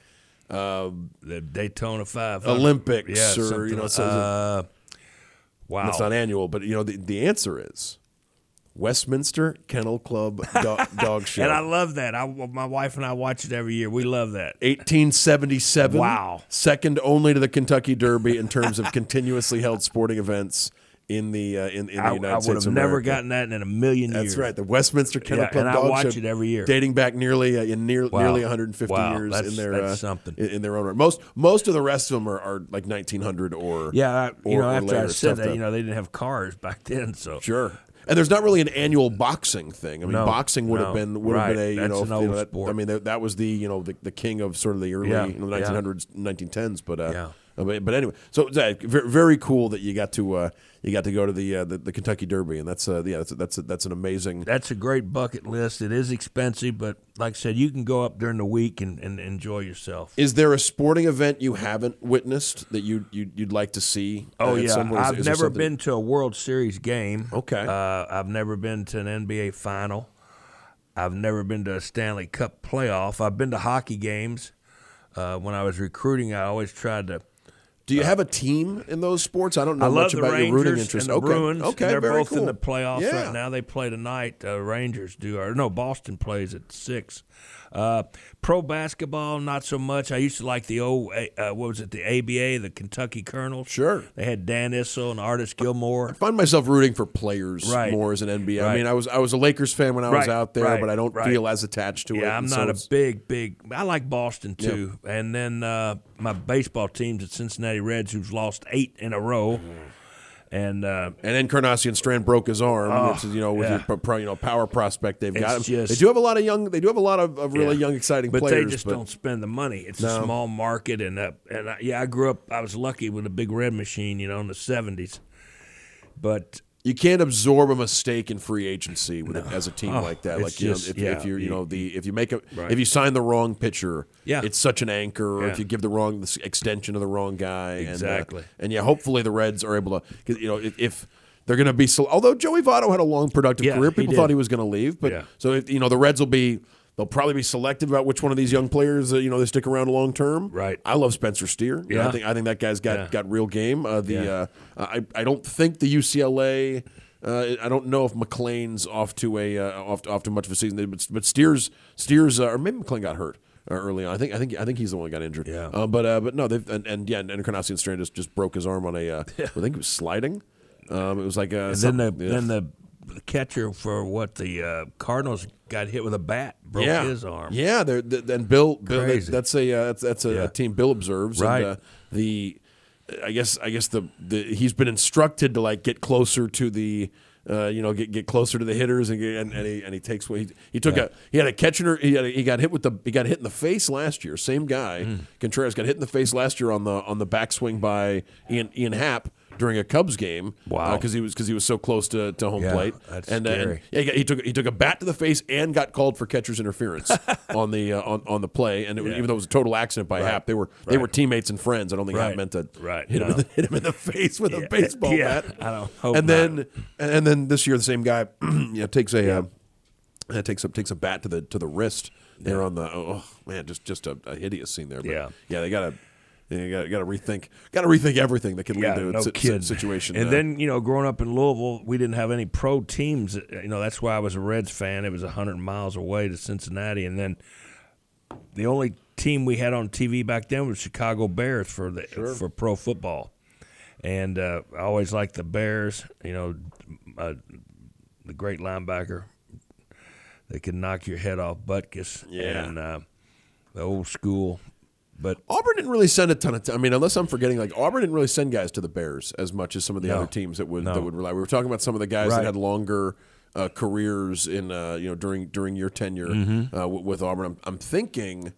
C: Um,
D: the Daytona five hundred.
C: Olympics
D: yeah,
C: or,
D: something
C: you know,
D: like-
C: so-
D: uh, wow.
C: That's not annual, but you know the, the answer is Westminster Kennel Club Dog, dog Show.
D: And I love that. I, my wife and I watch it every year. We love that.
C: eighteen seventy-seven.
D: Wow.
C: Second only to the Kentucky Derby in terms of continuously held sporting events in the uh, in, in the
D: I,
C: United
D: I would
C: States
D: have
C: of
D: never
C: America.
D: gotten that in a million years.
C: That's right. The Westminster Kennel
D: Yeah,
C: Club
D: and I
C: Dog
D: watch
C: Show,
D: it every year.
C: dating back nearly uh, in near,
D: Wow.
C: nearly one hundred fifty
D: Wow,
C: years
D: that's-
C: in their
D: that's
C: uh,
D: something.
C: in, in their own right. Most most of the rest of them are, are like nineteen hundred or
D: Yeah, I, you
C: or,
D: know,
C: or
D: after
C: later
D: I said
C: stuff
D: that,
C: to-
D: you know, they didn't have cars back then, so
C: Sure. And there's not really an annual boxing thing. I mean,
D: No,
C: boxing would have
D: no.
C: been would have
D: Right.
C: been a you
D: That's
C: know,
D: an
C: you
D: old
C: know, that,
D: sport.
C: I mean that, that was the you know the, the king of sort of the early
D: Yeah,
C: you know, the
D: yeah.
C: nineteen hundreds, nineteen tens. But uh,
D: Yeah.
C: uh, but, but anyway, so Zach, very, very cool that you got to uh, you got to go to the uh, the, the Kentucky Derby, and that's uh, yeah that's that's that's an amazing.
D: that's a great bucket list. It is expensive, but like I said, you can go up during the week and, and enjoy yourself.
C: Is there a sporting event you haven't witnessed that you you you'd like to see?
D: Oh
C: uh, at
D: yeah,
C: some point? Is-
D: I've
C: is there
D: never
C: something-
D: been to a World Series game.
C: Okay.
D: uh, I've never been to an N B A final. I've never been to a Stanley Cup playoff. I've been to hockey games. Uh, when I was recruiting, I always tried to.
C: Do you have a team in those sports? I don't know
D: I love
C: much
D: the
C: about
D: Rangers
C: your rooting interest.
D: and the
C: okay,
D: Bruins.
C: okay,
D: They're
C: very
D: both
C: cool.
D: in the playoffs
C: Yeah.
D: right now. They play tonight. Uh, Rangers do. Or no, Boston plays at six. Uh, pro basketball, not so much. I used to like the old, uh, what was it, the A B A, the Kentucky Colonels.
C: Sure.
D: They had Dan Issel and Artis Gilmore.
C: I find myself rooting for players
D: Right.
C: more as an N B A. I
D: Right.
C: mean, I was I was a Lakers fan when I was
D: Right,
C: out there,
D: right,
C: but I don't
D: right.
C: feel as attached to it.
D: Yeah, I'm
C: and so
D: not a
C: it's-
D: big, big. I like Boston too, and then uh, my baseball team's at Cincinnati Reds, who's lost eight in a row, and uh,
C: And Encarnacion Strand broke his arm.
D: Oh,
C: which is, you know, with
D: yeah.
C: your pro- pro, you know power prospect they've got.
D: It's just-
C: they do have a lot of young. They do have a lot of, of really
D: yeah.
C: young, exciting
D: but
C: players.
D: they just
C: but
D: don't spend the money. It's
C: No.
D: a small market, and uh, and I, yeah, I grew up. I was lucky with a big red machine, you know, in the seventies, but.
C: you can't absorb a mistake in free agency with it, as a team
D: Oh,
C: like that.
D: it's
C: Like you know,
D: just-
C: if,
D: yeah,
C: if you you
D: you-
C: know the if you make a
D: Right.
C: if you sign the wrong pitcher,
D: Yeah.
C: it's such an anchor. Or
D: Yeah.
C: if you give the wrong the s- extension to the wrong guy,
D: Exactly.
C: And, uh, and yeah, hopefully the Reds are able to. 'Cause, you know, if, if they're going to be, so, although Joey Votto had a long productive
D: Yeah,
C: career,
D: he
C: people
D: did.
C: thought he was going to leave, but
D: Yeah.
C: so if, you know the Reds will be. They'll probably be selective about which one of these young players uh, you know they stick around long term.
D: Right.
C: I love Spencer Steer. You know,
D: Yeah.
C: I think I think that guy's got
D: Yeah.
C: got real game. Uh, the
D: Yeah.
C: uh, I I don't think the U C L A. Uh, I don't know if McLean's off to a uh, off, off to much of a season, but but Steers Steers uh, or maybe McLean got hurt uh, early on. I think I think I think he's the one who got injured.
D: Yeah.
C: Uh, but uh, but no, they've and, and yeah, and Encarnacion Strand just, just broke his arm on a uh, I think it was sliding. Um, it was like uh,
D: And then the then the catcher for what the uh, Cardinals got hit with a bat, broke
C: yeah.
D: his arm.
C: Yeah, they're, they and Bill, Bill that,
D: Crazy.
C: that's a uh, that's that's a,
D: Yeah.
C: a team Bill observes.
D: Right.
C: And, uh, the I guess I guess the, the he's been instructed to like get closer to the. Uh, you know, get get closer to the hitters, and get, and, and he and he takes he, he took
D: Yeah.
C: a he had a catcher he had a, he got hit with the he got hit in the face last year. Same guy,
D: Mm.
C: Contreras got hit in the face last year on the on the backswing by Ian Ian Happ during a Cubs game.
D: Wow.
C: because he was because he was so close to, to home
D: Yeah,
C: plate.
D: that's
C: and, uh, and
D: scary.
C: yeah, he, got, he took he took a bat to the face and got called for catcher's interference on the uh, on on the play. And it, was
D: Yeah.
C: even though it was a total accident by Happ, they were they
D: Right.
C: were teamates and friends. I don't think Happ
D: Right.
C: meant to
D: Right.
C: hit, him
D: No.
C: in the, hit him in the face with a
D: Yeah.
C: baseball
D: Yeah.
C: bat.
D: I don't hope
C: and
D: not.
C: then and then this year the same guy yeah takes a uh, uh, takes a takes a bat to the to the wrist there on the oh man just just a, a hideous scene there. But
D: Yeah.
C: yeah, they gotta. You got, got to rethink. Got to rethink everything that can lead
D: Yeah,
C: to a
D: no
C: si-
D: kidding.
C: situation.
D: And
C: uh,
D: then, you know, growing up in Louisville, we didn't have any pro teams. You know, that's why I was a Reds fan. It was one hundred miles away to Cincinnati. And then the only team we had on T V back then was Chicago Bears for the for pro football. And uh, I always liked the Bears. You know, uh, the great linebacker. They could knock your head off Butkus.
C: Yeah.
D: And uh, the old school. But
C: Auburn didn't really send a ton of. T- I mean, unless I'm forgetting, like Auburn didn't really send guys to the Bears as much as some of the
D: No.
C: other teams that would
D: No.
C: that would rely. We were talking about some of the guys
D: Right.
C: that had longer uh, careers in uh, you know during during your tenure
D: Mm-hmm.
C: uh, w- with Auburn. I'm, I'm thinking.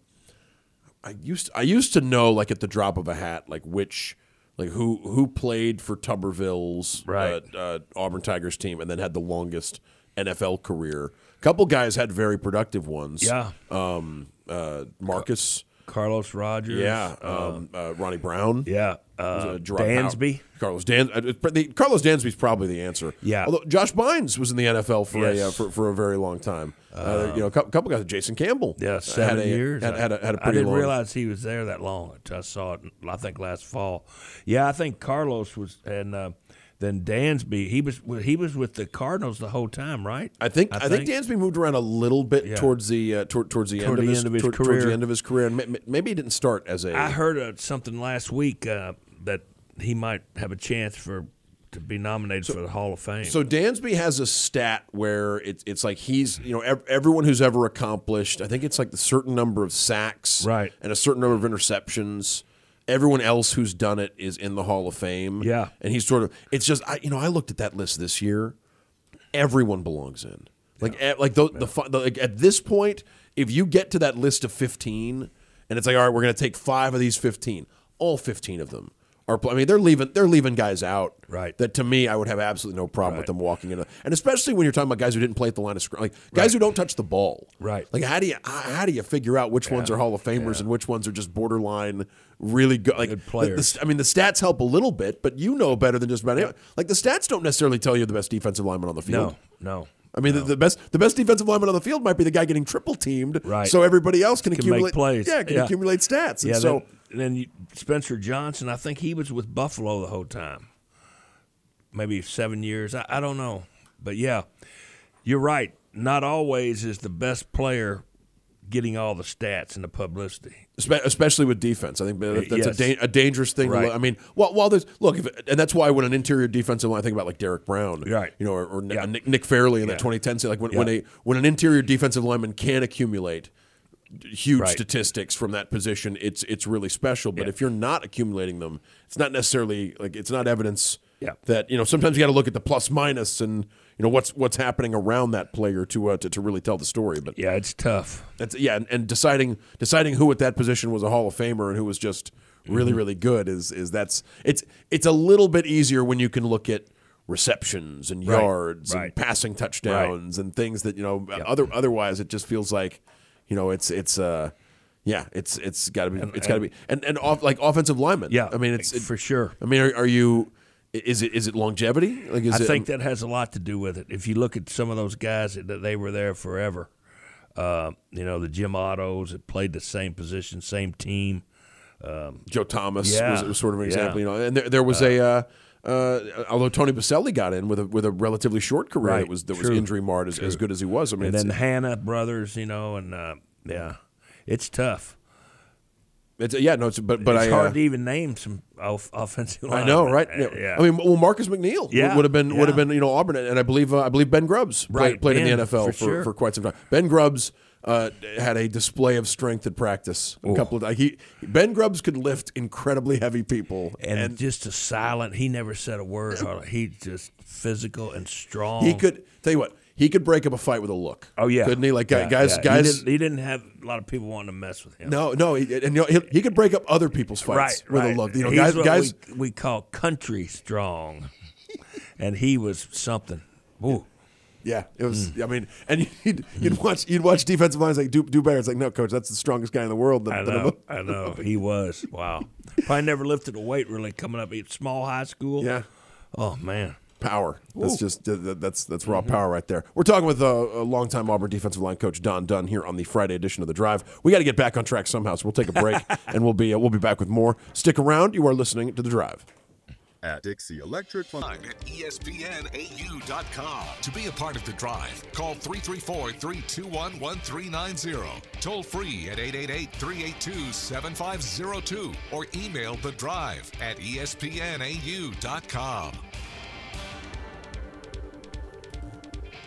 C: I used I used to know like at the drop of a hat like which like who who played for Tuberville's
D: Right.
C: uh, uh, Auburn Tigers team and then had the longest N F L career. A couple guys had very productive ones.
D: Yeah.
C: Um. Uh. Marcus.
D: Carlos Rogers.
C: Yeah,
D: uh,
C: um, uh, Ronnie Brown.
D: yeah.
C: Was
D: Uh,
C: it Gerard Howard?
D: Dansby.
C: Carlos Dan. uh, the- Carlos Dansby's probably the answer.
D: Yeah.
C: Although Josh Bynes was in the N F L for a
D: Yes.
C: uh, for, for a very long time. Uh, you know, a couple, couple guys. Jason Campbell.
D: Yeah,
C: uh,
D: seven
C: had a,
D: years.
C: Had, had, a, had a
D: I
C: pretty
D: didn't
C: long.
D: realize he was there that long. I saw it, I think, last fall. Yeah, I think Carlos was, and uh, then Dansby. He was he was with the Cardinals the whole time, right?
C: I think I, think Dansby moved around a little bit
D: Yeah.
C: towards the uh, toward, towards the
D: Toward
C: end of
D: the
C: his,
D: end of his
C: toward, towards the
D: career.
C: end of his career, and ma- maybe he didn't start as a.
D: I heard uh, something last week uh, that he might have a chance for to be nominated for the Hall of Fame.
C: So Dansby has a stat where it's it's like he's you know ev- everyone who's ever accomplished. I think it's like the certain number of sacks,
D: Right.
C: and a certain number of interceptions. Everyone else who's done it is in the Hall of Fame.
D: Yeah.
C: and he's sort of. It's just I, you know I looked at that list this year. Everyone belongs in. Like eh, like the, the, fu- the like at this point, if you get to that list of fifteen, and it's like all right, we're going to take five of these fifteen. All fifteen of them are. I mean, they're leaving. They're leaving guys out.
D: Right.
C: That to me, I would have absolutely no problem with
D: Right.
C: them walking in, and especially when you're talking about guys who didn't play at the line of scrimmage, like guys
D: Right.
C: who don't touch the ball.
D: Right.
C: Like how do you how how do you figure out which ones are Hall of Famers and which ones are just borderline really good? Like
D: Good
C: the-
D: players.
C: the- I mean, the stats help a little bit, but you know better than just about anyone. Like the stats don't necessarily tell you the best defensive lineman on the field.
D: no, no.
C: I mean, the, the best the best defensive lineman on the field might be the guy getting triple teamed,
D: Right.
C: so everybody else can,
D: Can make
C: accumulate
D: plays.
C: Yeah, can
D: Yeah.
C: accumulate stats. And
D: Yeah,
C: so
D: then, then you, Spencer Johnson, I think he was with Buffalo the whole time. Maybe seven years. I, I don't know. But, yeah, you're right. Not always is the best player getting all the stats and the publicity.
C: Espe- especially with defense, I think that- that's
D: Yes.
C: a, da- a dangerous thing. To
D: Right.
C: look. I mean, while, while there's look, if, and that's why when an interior defensive line, I think about like Derek Brown,
D: Right.
C: You know, or, or
D: Yeah.
C: Nick, Nick Fairley in
D: Yeah.
C: that twenty ten. Say like when,
D: Yeah.
C: when a when an interior defensive lineman can accumulate huge
D: Right.
C: statistics from that position, it's it's really special. But
D: Yeah.
C: if you're not accumulating them, it's not necessarily like it's not evidence.
D: Yeah.
C: That you know, sometimes you got to look at the plus minus and you know what's what's happening around that player to uh, to, to really tell the story. But
D: Yeah, it's tough.
C: that's yeah, and, and deciding deciding who at that position was a Hall of Famer and who was just really
D: Mm-hmm.
C: really good is is that's it's it's a little bit easier when you can look at receptions and
D: Right,
C: yards and
D: right.
C: passing touchdowns and things that you know other otherwise it just feels like you know it's it's uh yeah it's it's got to be it's got to be and and off, like offensive linemen.
D: Yeah,
C: I mean it's it,
D: for sure.
C: I mean are, are you is it is it longevity like is
D: I
C: it,
D: think that has a lot to do with it. If you look at some of those guys that, that they were there forever, uh, you know, the Jim Ottos that played the same position, same team.
C: Joe Thomas
D: Yeah,
C: was, was sort of an example,
D: yeah.
C: you know. And there, there was a, uh, uh, although Tony Baselli got in with a with a relatively short career,
D: Right,
C: that was that was
D: true,
C: injury marred as, as good as he was. I mean,
D: And
C: it's,
D: then Hanna brothers, you know, and uh, yeah, it's tough.
C: it's yeah, no, it's but but
D: it's
C: I
D: hard
C: uh,
D: to even name some off- offensive.
C: I know,
D: linemen.
C: right?
D: Uh, yeah.
C: I mean, well, Marcus McNeil
D: Yeah,
C: would have been would have
D: yeah.
C: been you know Auburn, and I believe uh, I believe Ben Grubbs played,
D: Right,
C: played in the
D: Ben,
C: N F L
D: for
C: for,
D: sure.
C: for quite some time. Ben Grubbs. Uh, had a display of strength at practice. A couple of like he Ben Grubbs could lift incredibly heavy people,
D: and,
C: and
D: just a silent. He never said a word. hardly. He just physical and strong.
C: he could tell you what he could break up a fight with a look.
D: Oh yeah,
C: couldn't he? Like
D: Yeah,
C: guys,
D: yeah.
C: guys.
D: He didn't, he didn't have a lot of people wanting to mess with him.
C: No, no, he, and you know, he, he could break up other people's fights
D: right,
C: with
D: right.
C: a look. You know,
D: He's
C: guys,
D: what
C: guys.
D: we, we call country strong, and he was something. Ooh.
C: Yeah, it was.
D: Hmm.
C: I mean, and you'd, you'd watch you'd watch defensive lines like do do better. It's like no, coach, that's the strongest guy in the world.
D: I know, I know. He was. Wow. Probably never lifted a weight really coming up. At small high school.
C: Yeah,
D: Oh man.
C: power. That's
D: Ooh.
C: just that- that's that's raw
D: Mm-hmm.
C: power right there. We're talking with a, a longtime Auburn defensive line coach Don Dunn here on the Friday edition of the Drive. We got to get back on track somehow, so we'll take a break and we'll be uh, we'll be back with more. Stick around. You are listening to the Drive.
F: At Dixie Electric Fun-
B: At E S P N A U dot com. To be a part of the drive, call three three four, three two one, one three nine zero. Toll free at eight eight eight, three eight two, seven five zero two or email the drive at E S P N A U dot com.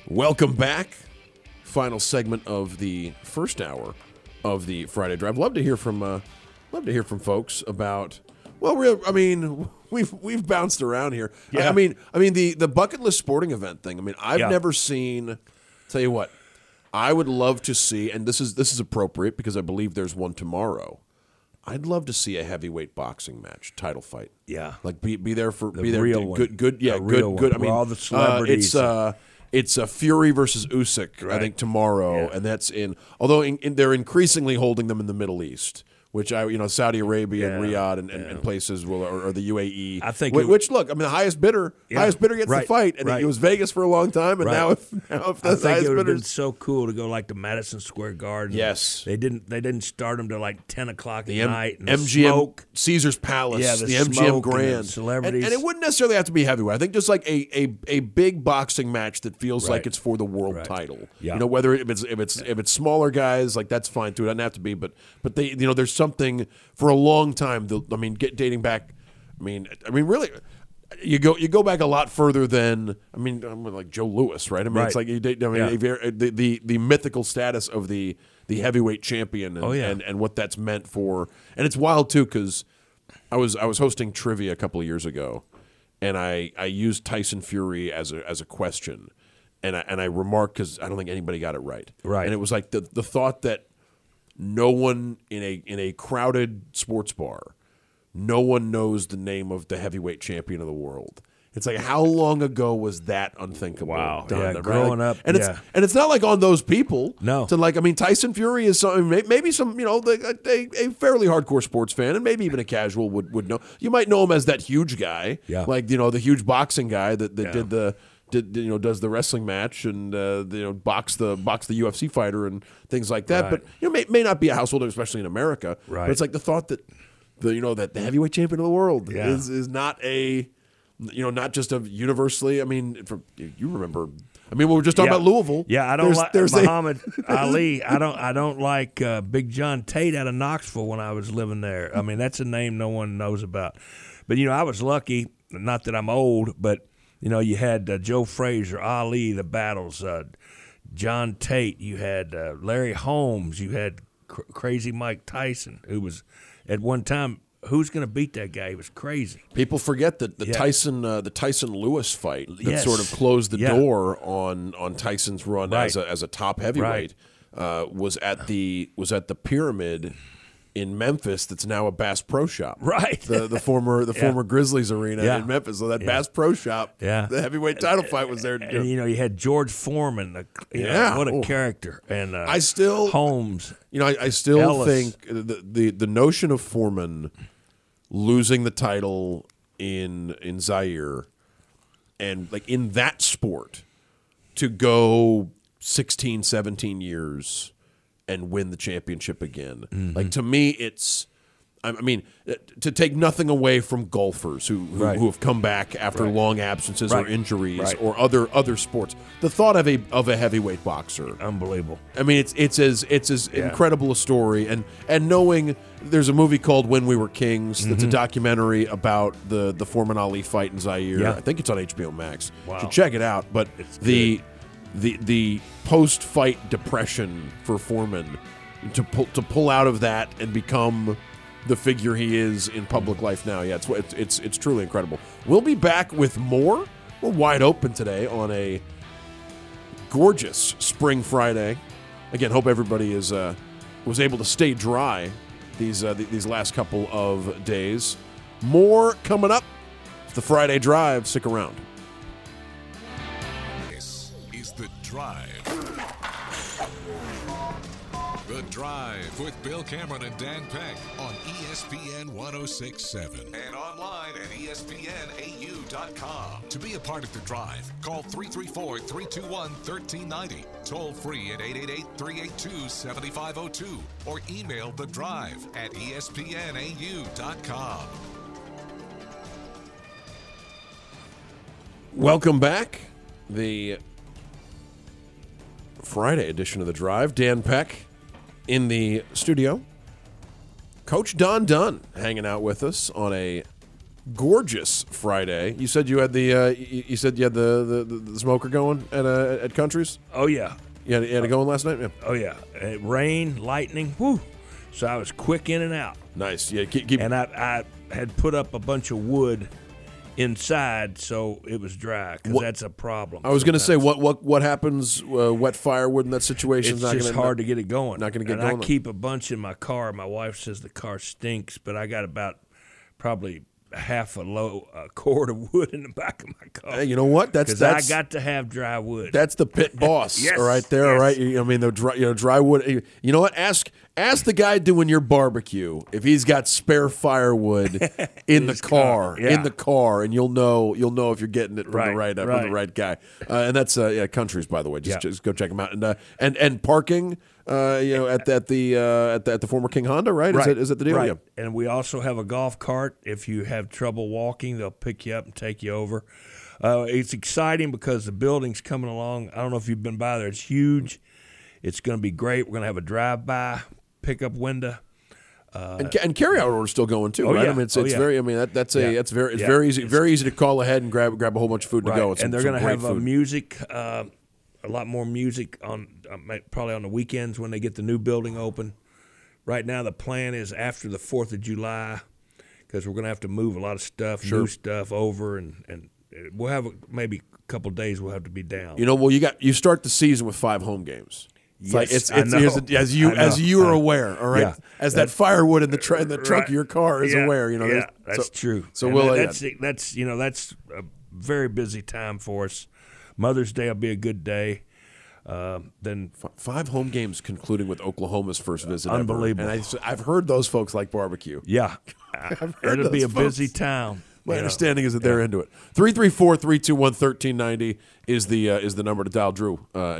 C: Welcome back. Final segment of the first hour of the Friday Drive. Love to hear from, uh, love to hear from folks about. Well, we're, I mean, we've we've bounced around here.
D: Yeah.
C: I, I mean, I mean the the bucket list sporting event thing. I mean, I've
D: Yeah.
C: never seen. Tell you what, I would love to see, and this is this is appropriate because I believe there's one tomorrow. I'd love to see a heavyweight boxing match, title fight.
D: Yeah.
C: like be be there for
D: The
C: be there.
D: real
C: good,
D: one.
C: good, good. Yeah,
D: The
C: good,
D: real
C: good.
D: one,
C: I mean,
D: where all the
C: uh,
D: celebrities
C: it's uh, it's uh, Fury versus Usyk. I
D: Right.
C: think tomorrow,
D: Yeah.
C: and that's in. Although in, in, they're increasingly holding them in the Middle East, which I you know Saudi Arabia and
D: Yeah.
C: Riyadh and, and, and places will or, or the U A E.
D: I think
C: Wh-
D: it-
C: which look, I mean, the highest bidder,
D: Yeah.
C: highest bidder gets
D: Right.
C: the fight, and
D: Right.
C: it was Vegas for a long time, and
D: Right.
C: now if now if
D: I
C: the
D: think
C: highest
D: it would have been
C: bidders.
D: so cool to go like to Madison Square Garden.
C: Yes.
D: they didn't. They didn't start them till like ten o'clock
C: The
D: at
C: M-
D: night. And the
C: M G M
D: smoke.
C: Caesar's Palace,
D: Yeah,
C: the,
D: the
C: M G M
D: smoke and the
C: Grand,
D: celebrities.
C: and, and it wouldn't necessarily have to be heavyweight. I think just like a a, a big boxing match that feels like
D: Right.
C: it's for the world
D: Right.
C: title.
D: Yeah.
C: You know, whether if it's if it's if it's smaller guys, like that's fine too. It doesn't have to be, but but they you know there's something for a long time. The, I mean, get dating back. I mean, I mean, really. You go you go back a lot further than I mean I'm like Joe Louis, right? I mean
D: Right.
C: it's like you date- I mean
D: Yeah.
C: if you're- the, the the mythical status of the the heavyweight champion and,
D: Oh, yeah.
C: and and what that's meant for, and it's wild too because I was I was hosting trivia a couple of years ago, and I, I used Tyson Fury as a as a question, and I and I remarked because I don't think anybody got it right.
D: Right.
C: And it was like the the thought that no one in a in a crowded sports bar, no one knows the name of the heavyweight champion of the world. It's like how long ago was that unthinkable?
D: Wow.
C: done,
D: Yeah,
C: right?
D: growing
C: Like-
D: up,
C: and it's
D: yeah.
C: and it's not like on those people.
D: No.
C: To like, I mean, Tyson Fury is some, may- maybe some, you know, the, a, a fairly hardcore sports fan, and maybe even a casual would, would know. You might know him as that huge guy,
D: Yeah.
C: like you know, the huge boxing guy that, that
D: Yeah.
C: did the. Did, you know does the wrestling match and uh, you know box the box the U F C fighter and things like that,
D: Right.
C: but you know may, may not be a household, especially in America.
D: Right.
C: But it's like the thought that the you know that the heavyweight champion of the world
D: Yeah.
C: is is not a you know not just a universally. I mean, for, you remember. I mean, we were just talking
D: Yeah.
C: about Louisville.
D: Yeah, I don't
C: There's-
D: like
C: there's a-
D: Muhammad Ali. I don't. I don't like uh, Big John Tate out of Knoxville when I was living there. I mean, that's a name no one knows about. But you know, I was lucky. Not that I'm old, but you know, you had uh, Joe Frazier, Ali, the battles, uh, John Tate. You had uh, Larry Holmes. You had cr- Crazy Mike Tyson, who was at one time. Who's going to beat that guy? He was crazy.
C: People forget that the
D: Yeah.
C: Tyson uh, the Tyson Lewis fight that
D: Yes.
C: sort of closed the
D: Yeah.
C: door on on Tyson's run
D: Right.
C: as a as a top heavyweight uh, was at the was at the Pyramid in Memphis. That's now a Bass Pro Shop.
D: Right.
C: The the former the
D: Yeah.
C: former Grizzlies arena
D: Yeah.
C: in Memphis. So that
D: Yeah.
C: Bass Pro Shop.
D: Yeah.
C: The heavyweight title fight was there.
D: And you know, you had George Foreman. The, you know,
C: Yeah.
D: what a
C: Oh.
D: character. And uh,
C: I still-
D: Holmes.
C: You know, I, I still
D: Ellis.
C: think the, the the notion of Foreman losing the title in in Zaire and like in that sport to go sixteen, seventeen years and win the championship again.
D: Mm-hmm.
C: Like to me it's I I mean, uh, to take nothing away from golfers who who,
D: Right.
C: who have come back after
D: Right.
C: long absences or
D: Right.
C: injuries
D: Right.
C: or other other sports. The thought of a of a heavyweight boxer
D: Unbelievable.
C: I mean, it's it's as it's as
D: Yeah.
C: incredible a story, and and knowing there's a movie called When We Were Kings that's a documentary about the the Foreman Ali fight in Zaire.
D: Mm-hmm. Yeah.
C: I think it's on H B O Max.
D: Wow.
C: So check it out. But
D: It's
C: the the the post fight depression for Foreman to pull to pull out of that and become the figure he is in public life now. Yeah, it's it's it's, it's truly incredible. We'll be back with more. We're wide open today on a gorgeous spring Friday. Again, hope everybody is uh, was able to stay dry these uh, th- these last couple of days. More coming up. It's the Friday Drive. Stick around.
B: This is The Drive. The Drive with Bill Cameron and Dan Peck on E S P N ten sixty-seven and online at E S P N A U dot com. To be a part of The Drive, call three three four, three two one, one three nine zero, toll free at eight eight eight, three eight two, seven five zero two, or email The Drive at E S P N A U dot com.
C: Welcome back. The Friday edition of The Drive. Dan Peck in the studio. Coach Don Dunn hanging out with us on a gorgeous Friday. You said you had the uh, you, you said you had the, the, the smoker going at uh, at Country's.
D: Oh yeah,
C: you had, you had it going last night. Yeah.
D: Oh yeah, uh, rain, lightning, whoo! So I was quick in and out.
C: Nice. Yeah. Keep, keep.
D: And I I had put up a bunch of wood inside, so it was dry because that's a problem.
C: I was going to say, what what what happens? Uh, wet firewood in that situation?
D: It's
C: not
D: just
C: gonna,
D: hard to get it going.
C: Not going to get
D: and
C: going.
D: I keep a bunch in my car. My wife says the car stinks, but I got about probably half a low uh, cord of wood in the back of my car.
C: Hey, you know what? That's that's
D: I got to have dry wood.
C: That's the pit boss,
D: yes,
C: right there.
D: yes.
C: All right. I mean, the dry, you know, dry wood. You know what? Ask ask the guy doing your barbecue if he's got spare firewood in the car,
D: car. Yeah.
C: in the car, and you'll know you'll know if you're getting it from
D: Right,
C: the right, uh,
D: right.
C: from the right guy. Uh, and that's uh, yeah, Country's, by the way. Just
D: Yeah.
C: just go check them out. And uh, and and parking. Uh, you know, at the, at the uh, at the at the former King Honda, right?
D: Right.
C: Is it is it the deal?
D: Right.
C: Yeah.
D: And we also have a golf cart. If you have trouble walking, they'll pick you up and take you over. Uh, it's exciting because the building's coming along. I don't know if you've been by there. It's huge. It's going to be great. We're going to have a drive-by pickup window. Uh,
C: and, and carry out order still going too,
D: oh,
C: right?
D: yeah.
C: I mean, it's,
D: Oh,
C: it's
D: yeah.
C: very. I mean, that, that's a
D: Yeah.
C: that's very it's
D: Yeah.
C: very easy
D: It's-
C: very easy to call ahead and grab grab a whole bunch of food to
D: right.
C: go. It's
D: and
C: some,
D: they're
C: some
D: going to
C: great
D: have uh,
C: food.
D: music, uh, a lot more music on uh, probably on the weekends when they get the new building open. Right now, the plan is after the Fourth of July because we're going to have to move a lot of stuff,
C: Sure.
D: new stuff over, and and we'll have a, maybe a couple of days we'll have to be down.
C: You know, well, you got you start the season with five home games. It's
D: Yes,
C: like it's,
D: I
C: it's,
D: know.
C: it's as you
D: I know.
C: as you are
D: I-
C: aware, all right.
D: Yeah.
C: As that
D: That's-
C: firewood in the tr- in the trunk
D: Right.
C: of your car is
D: Yeah,
C: aware, you know.
D: Yeah,
C: there's-
D: that's
C: so,
D: true.
C: So
D: And
C: we'll
D: that-
C: uh,
D: that's that's you know that's a very busy time for us. Mother's Day will be a good day. Um, then
C: f- five home games concluding with Oklahoma's first visit. ever.
D: Unbelievable.
C: And I, I've heard those folks like barbecue.
D: yeah,
C: heard
D: it'll be
C: those
D: a busy
C: folks.
D: town.
C: My
D: you know.
C: understanding is that they're into it. Three three four three two one thirteen ninety is the uh, is the number to dial. Drew. Uh,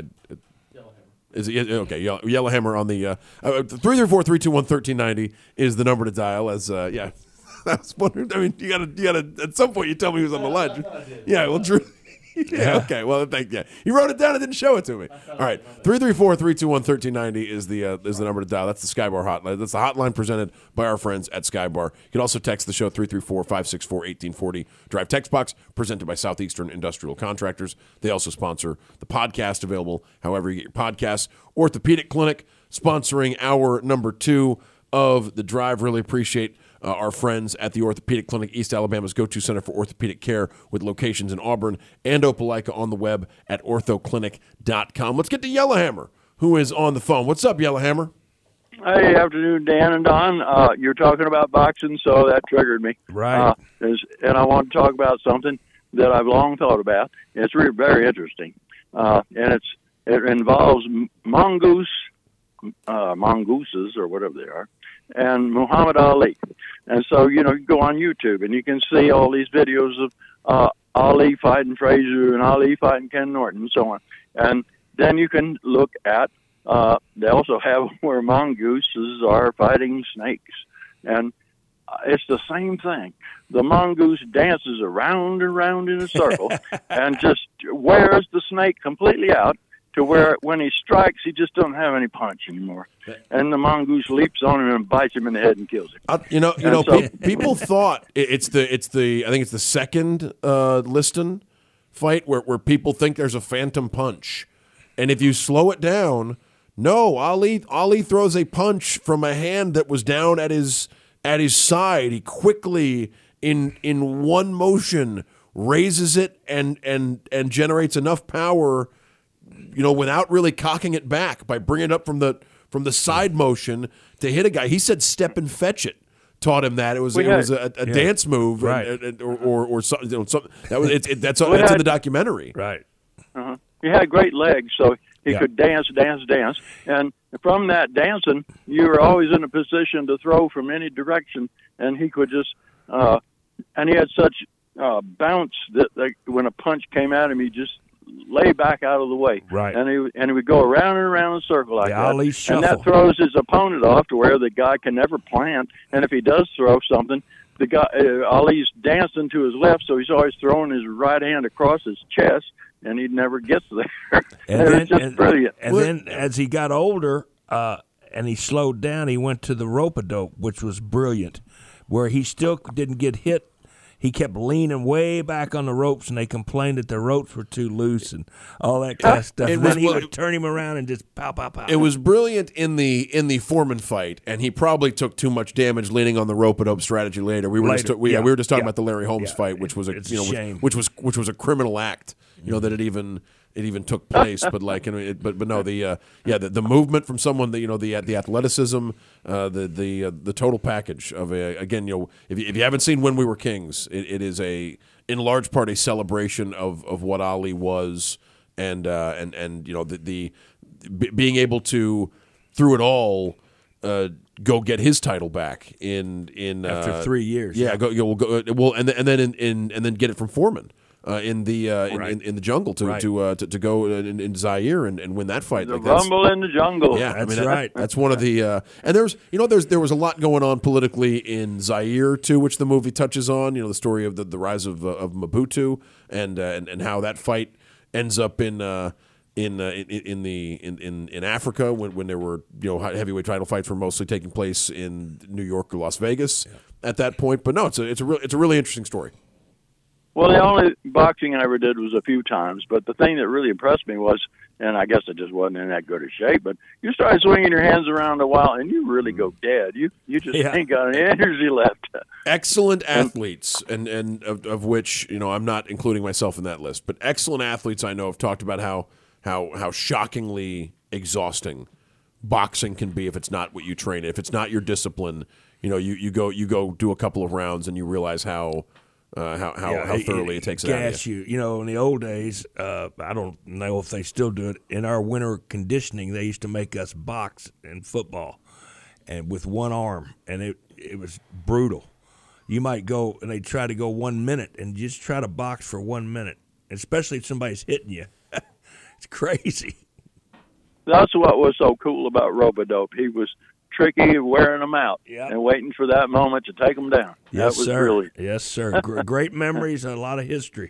C: Is it okay? Yellow, Yellowhammer on the uh, uh, three three four three two one thirteen ninety is the number to dial. As uh, yeah, I was wondering. I mean, you gotta you gotta at some point you tell me who's on the line. Yeah, well, Drew. Yeah, okay. Well, thank you. He wrote it down and didn't show it to me. All right, three three four three two one thirteen ninety is the uh, is the number to dial. That's the Skybar hotline. That's the hotline presented by our friends at Skybar. You can also text the show three three four five six four one eight four zero. Drive text box presented by Southeastern Industrial Contractors. They also sponsor the podcast available however you get your podcasts. Orthopedic Clinic sponsoring our number two of the drive. Really appreciate Uh, our friends at the Orthopedic Clinic, East Alabama's go-to center for orthopedic care with locations in Auburn and Opelika on the web at ortho clinic dot com. Let's get to Yellowhammer, who is on the phone. What's up, Yellowhammer?
G: Hey, afternoon, Dan and Don. Uh, you're talking about boxing, so that triggered me.
D: Right.
G: Uh, is, and I want to talk about something that I've long thought about. It's really very interesting, uh, and it's it involves m- mongoose, uh, mongooses or whatever they are, and Muhammad Ali. And so, you know, you go on YouTube and you can see all these videos of uh, Ali fighting Frazier and Ali fighting Ken Norton and so on. And then you can look at, uh, they also have where mongooses are fighting snakes. And uh, it's the same thing. The mongoose dances around and around in a circle and just wears the snake completely out, to where when he strikes, he just doesn't have any punch anymore. And the mongoose leaps on him and bites him in the head and kills him.
C: Uh, you know, you
G: And
C: know,
G: so-
C: pe- people thought it- it's the it's the I think it's the second uh, Liston fight where where people think there's a phantom punch, and if you slow it down, no, Ali Ali throws a punch from a hand that was down at his at his side. He quickly in in one motion raises it and and and generates enough power, you know, without really cocking it back by bringing it up from the from the side motion to hit a guy. He said, "Step and fetch it." Taught him that it was
G: We
C: it
G: had-
C: was a, a
D: yeah.
C: dance move, and-
D: Right.
C: and, and- or or, or something. You know, something that was it, it, that's
G: We
C: that's in
G: had-
C: the documentary.
D: Right.
G: Uh-huh. He had great legs, so he
D: Yeah.
G: could dance, dance, dance. And from that dancing, you were always in a position to throw from any direction, and he could just, uh, and he had such uh, bounce that like, when a punch came at him, he just lay back out of the way.
D: Right.
G: And he and he would go around and around in a circle like
D: The
G: that.
D: Ali
G: And
D: shuffle.
G: that throws his opponent off to where the guy can never plant. And if he does throw something, the guy uh, Ali's dancing to his left, so he's always throwing his right hand across his chest, and he never gets there.
D: And
G: it's
D: then,
G: just
D: and,
G: brilliant.
D: and then as he got older uh, and he slowed down, he went to the rope-a-dope, which was brilliant, where he still didn't get hit. he kept leaning way back on the ropes, and they complained that the ropes were too loose and all that kind of stuff.
C: It
D: And
C: was-
D: then he
C: well,
D: would turn him around and just pow, pow, pow.
C: It was brilliant in the in the Foreman fight, and he probably took too much damage leaning on the rope at Hope Strategy later. We were
D: Later,
C: just we, yeah.
D: yeah,
C: we were just talking
D: yeah.
C: about the Larry Holmes
D: Yeah,
C: fight, which was a
D: it's
C: you know
D: a
C: which,
D: shame.
C: which was which was a criminal act. You know that it even it even took place, but like you know, it, but but no the uh, yeah the, the movement from someone that you know the the athleticism, uh, the the uh, the total package of a again you know if you, if you haven't seen When We Were Kings, it, it is a in large part a celebration of of what Ali was and uh, and and you know the the b- being able to through it all. Uh, go get his title back in in
D: After
C: uh,
D: three years,
C: Yeah,
D: yeah.
C: go, go, go well, and then, and then in, in and then get it from Foreman uh, in the uh, in,
D: Right.
C: in, in the jungle to
D: Right.
C: to, uh, to to go in, in Zaire and, and win that fight.
G: The
C: Like that's,
G: rumble in the jungle.
C: yeah, I
D: That's
C: mean, that-
D: right.
C: that's one of the uh, and there's you know there's there was a lot going on politically in Zaire too, which the movie touches on. You know the story of the, the rise of uh, of Mobutu and, uh, and and how that fight ends up in. Uh, In, uh, in in the in, in, in Africa when, when there were you know heavyweight title fights were mostly taking place in New York or Las Vegas at that point, but no, it's a it's a real it's a really interesting story.
G: Well, the only boxing I ever did was a few times, but the thing that really impressed me was, and I guess I just wasn't in that good a shape, but you started swinging your hands around a while, and you really go dead. You you just
D: Yeah.
G: ain't got any energy left.
C: Excellent athletes, and and of, of which you know I'm not including myself in that list, but excellent athletes I know have talked about how how how shockingly exhausting boxing can be if it's not what you train, if it's not your discipline. You know, you, you go you go do a couple of rounds and you realize how uh, how how,
D: Yeah,
C: how thoroughly it, takes it out of
D: gas
C: you.
D: you. You know, in the old days, uh, I don't know if they still do it. In our winter conditioning, they used to make us box in football, and with one arm, and it it was brutal. You might go and they try to go one minute and just try to box for one minute, especially if somebody's hitting you. It's crazy.
G: That's what was so cool about Robodope. He was tricky, wearing them out,
D: Yep.
G: and waiting for that moment to take them down.
D: Yes,
G: that was
D: sir.
G: really
D: Yes, sir. Gr- great memories and a lot of history.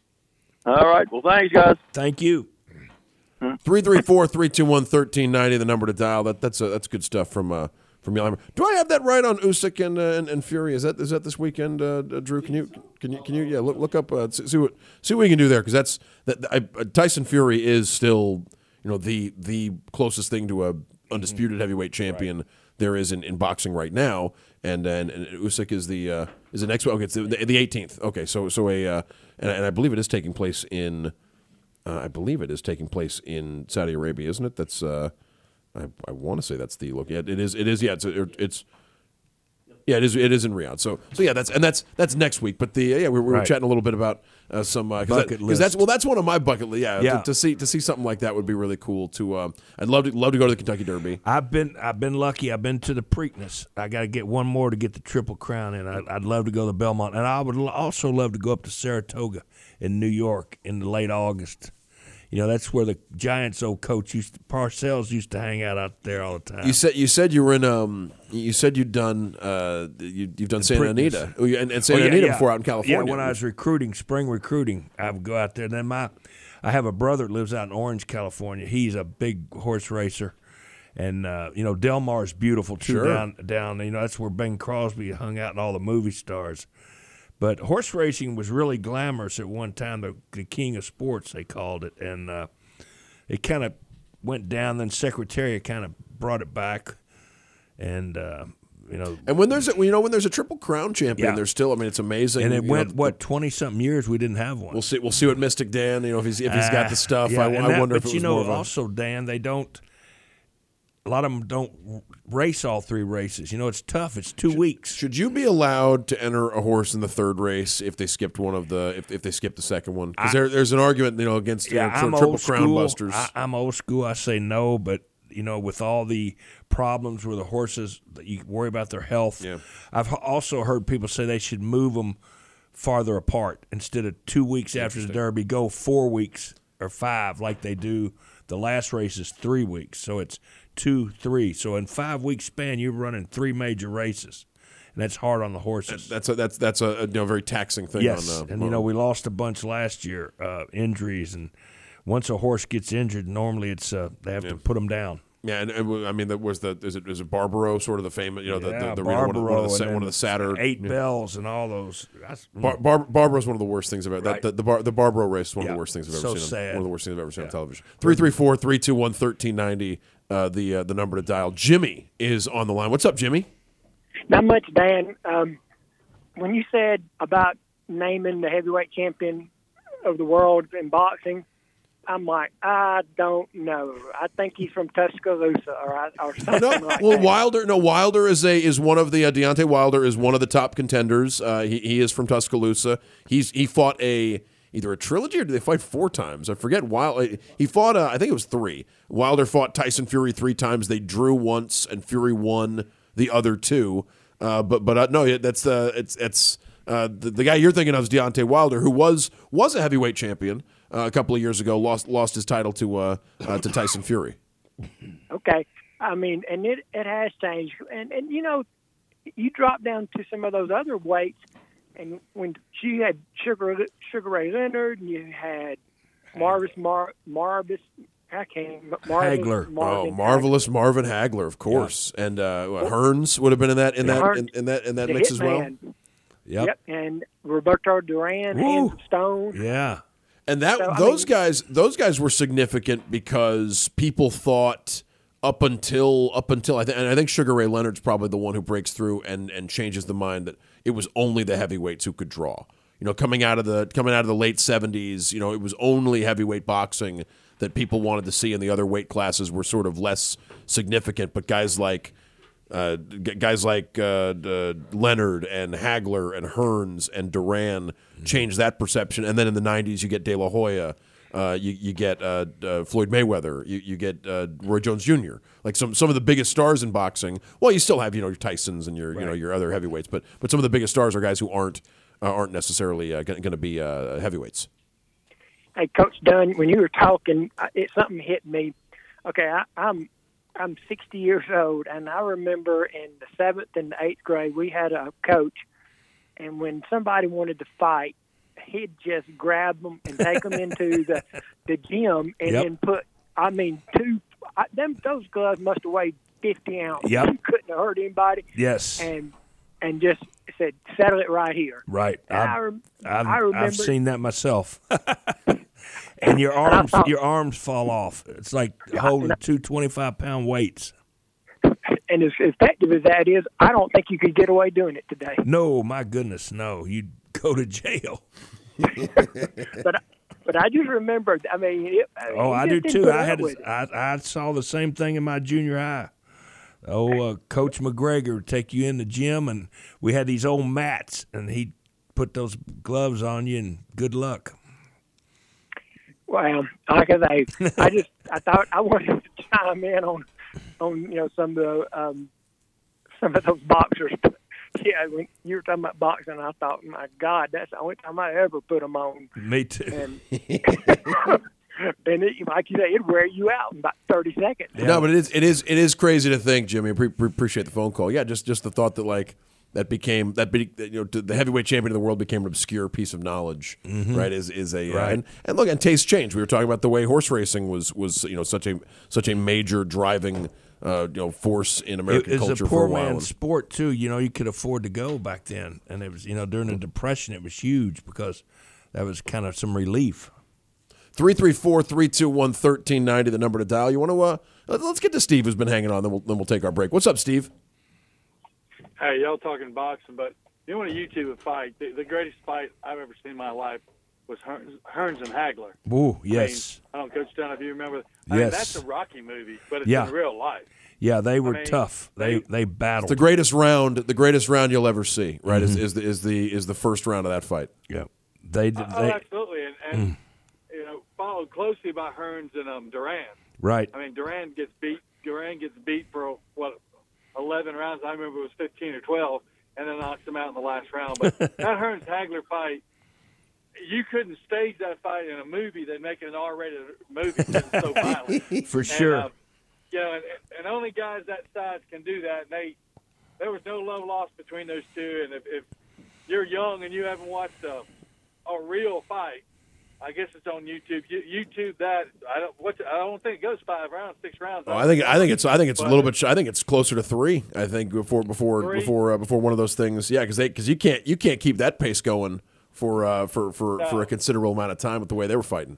G: all right. Well, thanks, guys.
D: Thank you.
C: three three four, three two one, one three nine zero, the number to dial. That that's a, that's good stuff from uh, from Yelmer. Do I have that right on Usyk and, uh, and and Fury? Is that is that this weekend, uh, uh, Drew? Can you can you can you yeah look look up uh, see see what see what we can do there, because that's that I, uh, Tyson Fury is still you know the the closest thing to a undisputed heavyweight champion right. there is in, in boxing right now, and and, and Usyk is the uh, is the next one. Okay, it's the, the eighteenth. Okay, so so a uh, and, and I believe it is taking place in. Uh, I believe it is taking place in Saudi Arabia, isn't it? That's uh, I, I want to say that's the look. Yeah, it is. It is. Yeah, it's it's yeah, it is. It is in Riyadh. So so yeah, that's and that's that's next week. But the yeah, we, we were
D: Right.
C: chatting a little bit about uh, some uh,
D: Bucket
C: because that's
D: list.
C: well, that's one of my bucket list. Yeah,
D: Yeah.
C: To, to see to see something like that would be really cool. To um, I'd love to love to go to the Kentucky Derby.
D: I've been I've been lucky. I've been to the Preakness. I got to get one more to get the Triple Crown in. I, I'd love to go to Belmont, and I would l- also love to go up to Saratoga in New York in the late August. You know, that's where the Giants' old coach used to, Parcells used to hang out out there all the time.
C: You said you said you were in um you said you'd done uh you, you've done Santa
D: Preakness.
C: Anita oh, yeah, and, and Santa
D: Oh, yeah,
C: Anita
D: yeah.
C: before out in California.
D: Yeah, when I was recruiting, spring recruiting, I would go out there. And then my, I have a brother that lives out in Orange, California. He's a big horse racer, and uh, you know Del Mar's beautiful too.
C: Sure.
D: Down, down, you know that's where Bing Crosby hung out and all the movie stars. But horse racing was really glamorous at one time. The, the king of sports, they called it, and uh, it kind of went down. Then Secretariat kind of brought it back, and uh, you know.
C: And when there's a, you know when there's a Triple Crown champion,
D: Yeah.
C: there's still I mean it's amazing.
D: And it
C: you
D: went
C: know,
D: what twenty something years we didn't have one.
C: We'll see. We'll see what Mystic Dan. You know if he's if he's got the stuff.
D: Uh, yeah,
C: I,
D: and
C: I
D: that-
C: wonder if
D: but
C: it
D: you
C: was
D: know
C: more of a,
D: also Dan, they don't. A lot of them don't race all three races. You know, it's tough. It's two weeks.
C: Should you be allowed to enter a horse in the third race if they skipped one of the if, if they skipped the second one? Because there, there's an argument you know against you
D: Yeah,
C: know,
D: I'm
C: Triple
D: old
C: Crown
D: school.
C: busters.
D: I, I'm old school. I say no, but you know, with all the problems with the horses, that you worry about their health.
C: Yeah.
D: I've h- also heard people say they should move them farther apart instead of two weeks after the Derby. Go four weeks or five like they do. The last race is three weeks, so it's two, three. So in five week span, you're running three major races, and that's hard on the horses.
C: that's a, that's that's a, a you know, very taxing thing.
D: Yes,
C: on, uh,
D: and you know we lost a bunch last year, uh, injuries, and once a horse gets injured, normally it's uh, they have to put them down.
C: Yeah, and, and I mean, that was the is it is it Barbaro sort of the famous, you know, the
D: Yeah,
C: the, the one, of, one of the
D: and
C: one of the sadder
D: eight
C: yeah.
D: bells and all those. That's,
C: Bar, Bar, Barbaro is one of the worst things I've ever.
D: Right.
C: That, the the, bar, the Barbaro race is one
D: Yeah.
C: of the worst things I've ever
D: So
C: seen.
D: sad.
C: On, one of the worst things I've ever seen
D: Yeah.
C: on television. Three three four three two one thirteen ninety. Uh, the uh, the number to dial. Jimmy is on the line. What's up, Jimmy?
H: Not much, Dan. Um, when you said about naming the heavyweight champion of the world in boxing, I'm like, I don't know. I think he's from Tuscaloosa or or something
C: No,
H: like
C: well,
H: that.
C: Wilder. No, Wilder is a is one of the uh, Deontay Wilder is one of the top contenders. Uh, he he is from Tuscaloosa. He's he fought a either a trilogy or did they fight four times? I forget. Wilder he fought. Uh, I think it was three. Wilder fought Tyson Fury three times. They drew once, and Fury won the other two. Uh, but but uh, no, that's uh, it's it's uh, the, the guy you're thinking of is Deontay Wilder, who was was a heavyweight champion uh, a couple of years ago. Lost lost his title to uh, uh, to Tyson Fury.
H: Okay. I mean, and it, it has changed. And, and, you know, you drop down to some of those other weights, and when you had Sugar Sugar Ray Leonard, and you had Marvis Mar Marvis I can't Marvis,
D: Hagler.
C: Oh,
H: Marvin
C: marvelous Marvin Hagler, of course, and uh, what, Hearns would have been in that in that
H: Hearns,
C: in, in that in that
H: the
C: mix as well.
H: Hitman.
D: Yep.
H: Yep. And Roberto Duran,
D: Woo.
H: Hands of Stone.
D: Yeah.
C: And that
H: So, I
C: those
H: mean-
C: guys those guys were significant because people thought up until up until I think and I think Sugar Ray Leonard's probably the one who breaks through and and changes the mind that it was only the heavyweights who could draw. You know, coming out of the coming out of the late seventies, you know, it was only heavyweight boxing that people wanted to see, and the other weight classes were sort of less significant. But guys like uh, g- guys like uh, uh, Leonard and Hagler and Hearns and Duran changed that perception. And then in the nineties, you get De La Hoya, uh, you, you get uh, uh, Floyd Mayweather, you, you get uh, Roy Jones Junior Like some some of the biggest stars in boxing. Well, you still have you know your Tysons and your you know your other heavyweights, but but some of the biggest stars are guys who aren't uh, aren't necessarily uh, going to be uh, heavyweights.
H: Hey, Coach Dunn, when you were talking, I- it something hit me. Okay, I, I'm I'm sixty years old, and I remember in the seventh and the eighth grade we had a coach, and when somebody wanted to fight, he'd just grab them and take them into the the gym and
D: Yep.
H: then put. I mean, two. I, them those gloves must have weighed fifty ounces.
D: Yep.
H: You couldn't have hurt anybody.
D: Yes.
H: And and just said, settle it right here.
D: Right.
H: And I,
D: I've,
H: rem-
D: I've,
H: I remember.
D: I've seen that myself. And your arms, your arms fall off. It's like holding two twenty-five pound weights.
H: And as effective as that is, I don't think you could get away doing it today.
D: No, my goodness, no. You'd go to jail.
H: But but I just remember. I mean, it,
D: Oh,
H: he
D: I
H: just
D: do
H: didn't
D: too.
H: put
D: I
H: up
D: had,
H: with it.
D: I, I saw the same thing in my junior high. Oh, uh, Coach McGregor would take you in the gym, and we had these old mats, and he'd put those gloves on you, and good luck.
H: Well, like I say, I just I thought I wanted to chime in on on you know some of the um, some of those boxers. Yeah, when you were talking about boxing, I thought, my God, that's the only time I ever put them on.
D: Me too.
H: And and it, like you say, it'd wear you out in about thirty seconds.
C: No, but it is it is it is crazy to think, Jimmy. I pre- pre- appreciate the phone call. Yeah, just just the thought that like that became that be, you know the heavyweight champion of the world became an obscure piece of knowledge, right? Is is a uh,
D: Right.
C: and, and look, and taste change. We were talking about the way horse racing was was you know such a such a major driving uh, you know force in American
D: It was
C: culture
D: a
C: for
D: poor
C: a while.
D: man's sport too. You know, you could afford to go back then, and it was you know during the Depression, it was huge because that was kind of some relief.
C: Three three four three two one thirteen ninety. The number to dial. You want to uh, let's get to Steve, who's been hanging on. Then we'll then we'll take our break. What's up, Steve?
I: Hey, y'all talking boxing, but you want to YouTube a fight. The, the greatest fight I've ever seen in my life was Hearns, Hearns and Hagler.
D: Ooh, yes.
I: I, mean, I don't know, Coach Dunn, if you remember. I
D: Yes.
I: mean, that's a Rocky movie, but it's
D: Yeah.
I: in real life.
D: Yeah, they were
I: mean,
D: tough. They
I: they-
D: they battled.
C: The greatest round, the greatest round you'll ever see. Right?
D: Mm-hmm.
C: Is is the is the is the first round of that fight.
D: Yeah, they did.
I: Oh,
D: They,
I: absolutely. And, and you know, followed closely by Hearns and um, Duran.
D: right.
I: I mean, Duran gets beat. Duran gets beat for, what, eleven rounds. I remember it was fifteen or twelve, and then knocks him out in the last round. But that Hearns-Hagler fight, you couldn't stage that fight in a movie. They'd make it an R-rated movie because it's so violent.
D: For sure.
I: And, uh, you know, and, and only guys that size can do that. And they, there was no love lost between those two. And if, if you're young and you haven't watched a, a real fight, I guess it's on YouTube. You, YouTube that I don't. What I don't think it goes five rounds, six rounds.
C: Oh, I think I think it's I think it's
I: but,
C: a little bit. I think it's closer to three. I think before before
I: three?
C: before uh, before one of those things. Yeah, because because you can't you can't keep that pace going for uh, for for,
I: no.
C: for a considerable amount of time with the way they were fighting.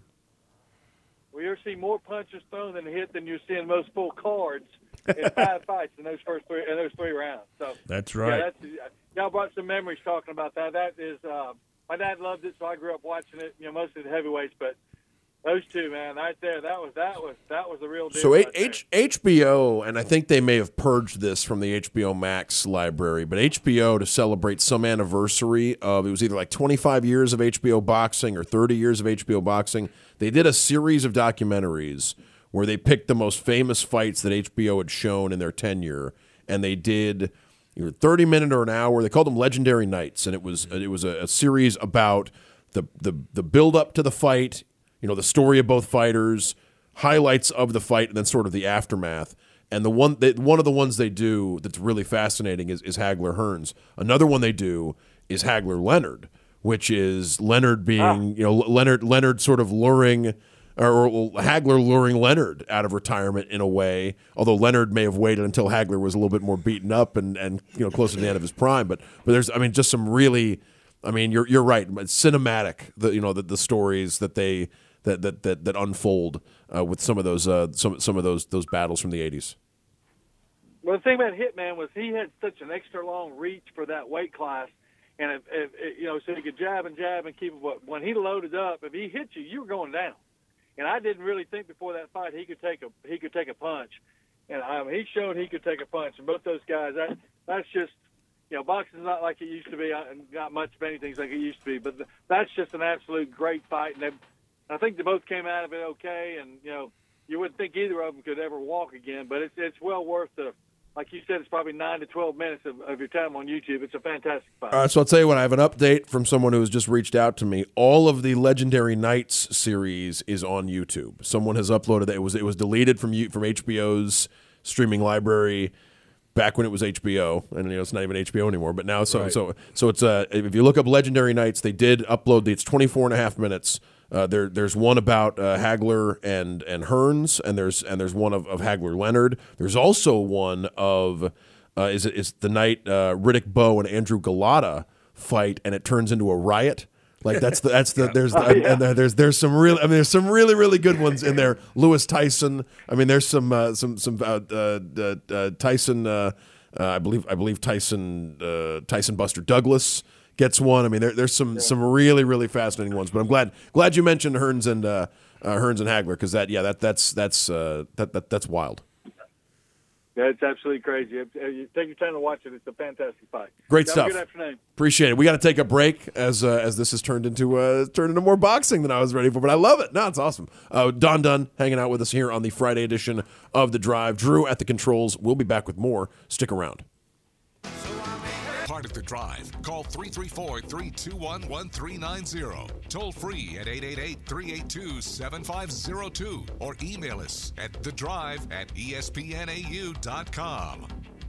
I: We ever see more punches thrown than hit than you're seeing most full cards in five fights in those first three in those three rounds. So
D: that's right.
I: Yeah, that's, y'all brought some memories talking about that. That is, uh, my dad loved it, so I grew up watching it. You know, mostly the heavyweights, but those two, man, right there, that was that was that was the real deal.
C: So
I: right
C: H- H- HBO, and I think they may have purged this from the H B O Max library, but H B O, to celebrate some anniversary of, it was either like twenty-five years of H B O boxing or thirty years of H B O boxing, they did a series of documentaries where they picked the most famous fights that H B O had shown in their tenure, and they did either thirty minute or an hour. They called them Legendary Nights, and it was it was a, a series about the the the build up to the fight. You know, the story of both fighters, highlights of the fight, and then sort of the aftermath. And the one they, one of the ones they do that's really fascinating is, is Hagler Hearns. Another one they do is Hagler Leonard, which is Leonard being, ah. you know, Leonard Leonard sort of luring, or, or Hagler luring Leonard out of retirement in a way. Although Leonard may have waited until Hagler was a little bit more beaten up and, and you know, close to the end of his prime. But but there's, I mean, just some really, I mean, you're you're right, cinematic. The you know the, the stories that they. That, that that that unfold uh, with some of those uh, some some of those those battles from the eighties.
I: Well, the thing about Hitman was he had such an extra long reach for that weight class, and if, if, if, you know, so he could jab and jab and keep it. But when he loaded up, if he hit you, you were going down. And I didn't really think before that fight he could take a he could take a punch, and um, he showed he could take a punch. And both those guys, that that's just. You know, boxing's not like it used to be. Not much of anything's like it used to be. But that's just an absolute great fight, and they. I think they both came out of it okay, and you know you wouldn't think either of them could ever walk again. But it's it's well worth the, like you said, it's probably nine to twelve minutes of, of your time on YouTube. It's a fantastic fight.
C: All right, so I'll tell you what. I have an update from someone who has just reached out to me. All of the Legendary Nights series is on YouTube. Someone has uploaded it. It was it was deleted from from H B O's streaming library back when it was H B O, and you know it's not even H B O anymore. But now, so right. so so it's uh if you look up Legendary Nights, they did upload the. It's twenty-four and a half minutes. Uh, there, there's one about uh, Hagler and and Hearns, and there's and there's one of, of Hagler Leonard. There's also one of uh, is it is the night uh, Riddick Bowe and Andrew Galata fight, and it turns into a riot. Like that's the that's the there's the, oh, yeah. and there's there's some real I mean there's some really really good ones in there. Lewis Tyson. I mean there's some uh, some some uh, uh, uh, Tyson. Uh, uh, I believe I believe Tyson uh, Tyson Buster Douglas gets one. I mean, there, there's some, yeah. some really really fascinating ones. But I'm glad glad you mentioned Hearns and uh, uh, Hearns and Hagler because that yeah that that's that's uh, that, that that's wild.
I: Yeah, it's absolutely crazy. Take your time to watch it. It's a fantastic fight.
C: Great
I: Have
C: stuff.
I: A good afternoon.
C: Appreciate it. We got to take a break as uh, as this has turned into uh, turned into more boxing than I was ready for. But I love it. No, it's awesome. Uh, Don Dunn hanging out with us here on the Friday edition of The Drive. Drew at the controls. We'll be back with more. Stick around.
B: Part of The Drive. Call three three four, three two one, one three nine zero. Toll free at eight eight eight, three eight two, seven five zero two. Or email us at thedrive at E S P N A U dot com.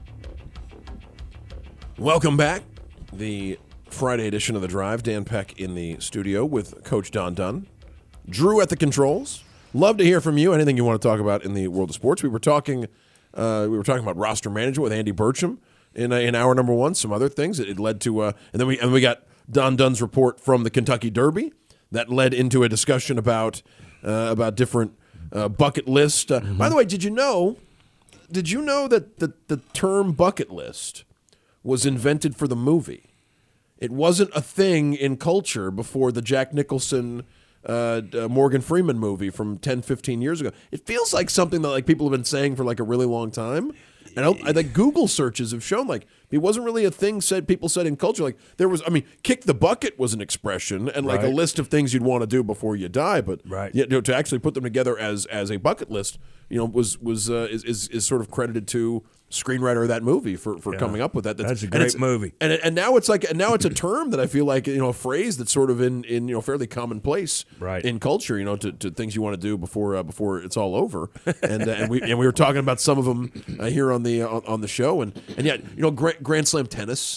C: Welcome back. The Friday edition of The Drive. Dan Peck in the studio with Coach Don Dunn. Drew at the controls. Love to hear from you. Anything you want to talk about in the world of sports. We were talking, uh, we were talking about roster management with Andy Burcham. In, uh, in hour number one, some other things. It, it led to, uh, and then we and we got Don Dunn's report from the Kentucky Derby that led into a discussion about uh, about different uh, bucket list. Uh, mm-hmm. By the way, did you know? Did you know that the the term bucket list was invented for the movie? It wasn't a thing in culture before the Jack Nicholson, uh, uh, Morgan Freeman movie from ten, fifteen years ago. It feels like something that like people have been saying for like a really long time. And I, I think Google searches have shown like it wasn't really a thing said people said in culture. Like there was, I mean, kick the bucket was an expression and like right. a list of things you'd want to do before you die. But
D: right.
C: you know, to actually put them together as as a bucket list, you know, was was uh, is, is is sort of credited to screenwriter of that movie for, for yeah. coming up with that.
D: That's, that's a great movie.
C: And and now it's like and now it's a term that I feel like you know a phrase that's sort of in, in you know fairly commonplace
D: right.
C: in culture. You know, to, to things you want to do before uh, before it's all over. And uh, and we and we were talking about some of them uh, here on the uh, on, on the show. And and yet you know Grand, Grand Slam tennis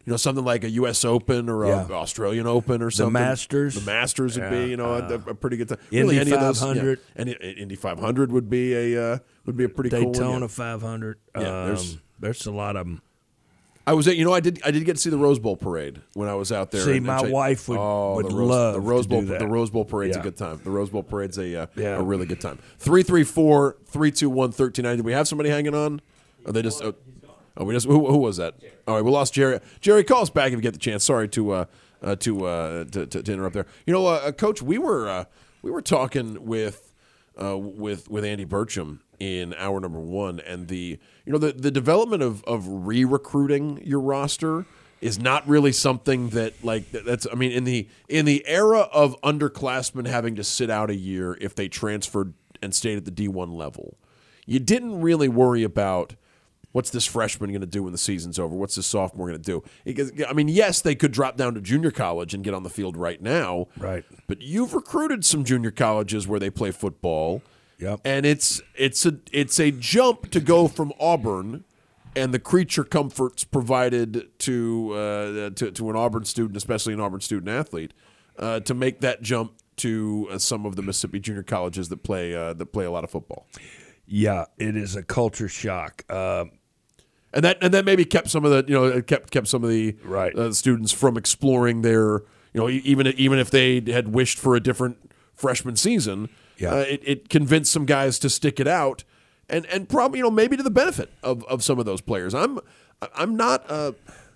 C: you know, something like a U S Open or
D: Yeah.
C: a Australian Open or something.
D: The Masters.
C: The Masters would
D: Yeah.
C: be, you know, a, a pretty good time.
D: Indy
C: any of those,
D: five hundred.
C: Yeah. And Indy five hundred would be a uh, would be a pretty cool one.
D: Daytona
C: Yeah.
D: five hundred.
C: Yeah,
D: um,
C: there's-
D: there's a lot of them.
C: I was at, you know, I did I did get to see the Rose Bowl parade when I was out there.
D: See,
C: and- and
D: my
C: check-
D: wife would-
C: oh,
D: would
C: the Rose,
D: love
C: the Rose
D: to
C: Bowl.
D: do that.
C: The Rose Bowl parade's
D: Yeah.
C: a good time. The Rose Bowl parade's a uh,
D: Yeah.
C: a really good time. Three three four three two one thirteen ninety. Did we have somebody hanging on? Or they just? Oh, oh we just. Who, who was that? All right, we lost Jerry. Jerry, call us back if you get the chance. Sorry to uh, uh to, uh to, to to interrupt there. You know, uh, Coach, we were uh, we were talking with uh with with Andy Burcham in hour number one, and the you know the the development of of re-recruiting your roster is not really something that like that's I mean in the in the era of underclassmen having to sit out a year if they transferred and stayed at the D one level, you didn't really worry about what's this freshman going to do when the season's over, what's this sophomore going to do. Because, I mean, yes, they could drop down to junior college and get on the field right now,
D: Right.
C: but you've recruited some junior colleges where they play football.
D: Yep.
C: And it's it's a it's a jump to go from Auburn and the creature comforts provided to uh, to, to an Auburn student, especially an Auburn student athlete, uh, to make that jump to uh, some of the Mississippi junior colleges that play uh, that play a lot of football.
D: Yeah, it is a culture shock. Uh,
C: And that and that maybe kept some of the you know it kept kept some of the
D: Right.
C: uh, students from exploring their you know e- even even if they had wished for a different freshman season.
D: Yeah.
C: Uh, it, it convinced some guys to stick it out, and and probably you know maybe to the benefit of, of some of those players. I'm I'm not uh,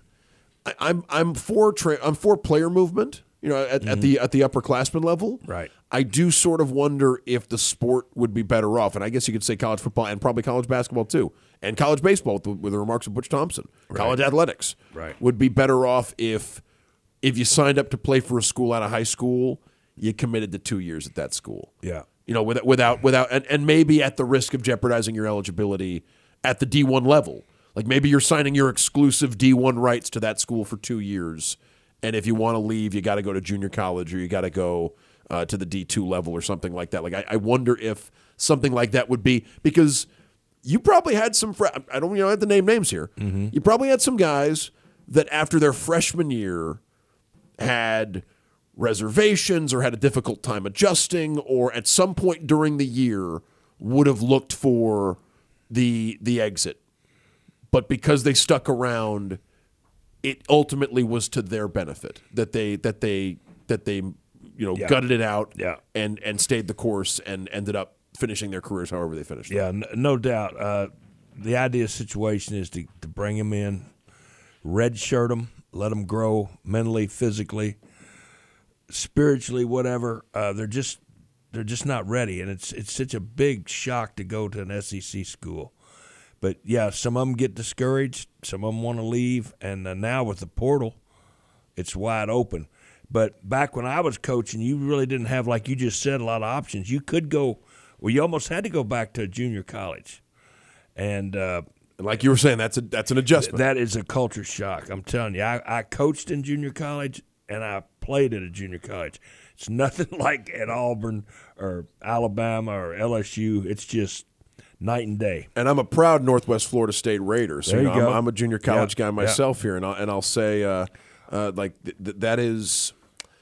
C: I, I'm I'm for tra- I'm for player movement. You know, at, at the at the upperclassmen level,
D: Right.
C: I do sort of wonder if the sport would be better off, and I guess you could say college football and probably college basketball too, and college baseball with the, with the remarks of Butch Thompson. College athletics
D: Right.
C: would be better off if if you signed up to play for a school out of high school, you committed to two years at that school.
D: yeah.
C: You know, without without without and, and maybe at the risk of jeopardizing your eligibility at the D one level. Like maybe you're signing your exclusive D one rights to that school for two years, and if you want to leave, you got to go to junior college or you got to go uh, to the D two level or something like that. Like I, I wonder if something like that would be because you probably had some. Fr- I don't you know I have to name names here.
D: Mm-hmm.
C: You probably had some guys that after their freshman year had reservations or had a difficult time adjusting, or at some point during the year would have looked for the the exit. But because they stuck around, it ultimately was to their benefit that they that they that they you know
D: Yeah.
C: gutted it out
D: Yeah.
C: and and stayed the course and ended up finishing their careers however they finished.
D: Yeah, n- no doubt. Uh, the ideal situation is to, to bring them in, redshirt them, let them grow mentally, physically, spiritually, whatever. Uh, they're just they're just not ready, and it's it's such a big shock to go to an S E C school. But yeah, some of them get discouraged, some of them want to leave, and uh, now with the portal, it's wide open. But back when I was coaching, you really didn't have, like you just said, a lot of options. You could go, well, you almost had to go back to a junior college, and uh,
C: And like you were saying, that's a that's an adjustment.
D: that is a culture shock. I'm telling you, I, I coached in junior college and I played at a junior college. It's nothing like at Auburn or Alabama or L S U. It's just night and day.
C: And I'm a proud Northwest Florida State Raider. So
D: There
C: you
D: you
C: know, I'm,
D: go.
C: I'm a junior college
D: Yeah,
C: guy myself here, and I'll, and I'll say, uh, uh, like th- th- that is,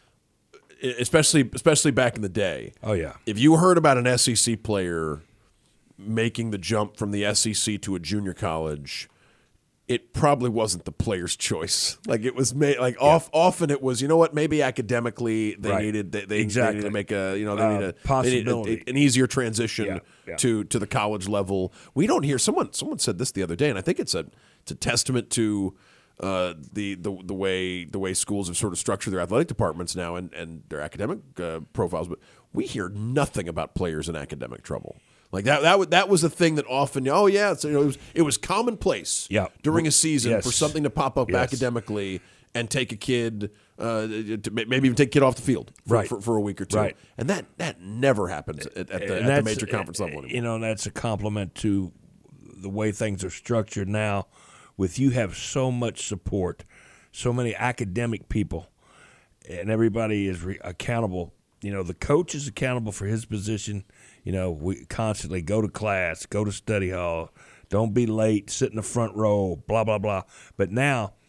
C: especially especially back in the day.
D: Oh yeah,
C: If you heard about an S E C player making the jump from the S E C to a junior college, it probably wasn't the player's choice. Like it was made, like off, often it was, you know what, maybe academically they
D: Right.
C: needed they, they,
D: Exactly.
C: they needed to make a, you know, they
D: Uh,
C: need a they need a-
D: possibility.
C: an easier transition
D: Yeah, yeah.
C: to to the college level. We don't hear someone someone said this the other day, and I think it's a it's a testament to uh, the the the way the way schools have sort of structured their athletic departments now and and their academic uh, profiles. But we hear nothing about players in academic trouble. Like that, that, wa- that was a thing that often, oh yeah, it's, you know, it was it was commonplace
D: Yeah.
C: during a season
D: Yes.
C: for something to pop up
D: Yes.
C: academically and take a kid, uh, to ma- maybe even take a kid off the field for,
D: Right.
C: for, for a week or two.
D: Right.
C: And that that never happens at, at the,
D: And
C: at the
D: that's-
C: major conference level anymore.
D: You know, and that's a compliment to the way things are structured now. With you have so much support, so many academic people, and everybody is re- accountable. You know, the coach is accountable for his position. You know, we constantly go to class, go to study hall, don't be late, sit in the front row, blah, blah, blah. But now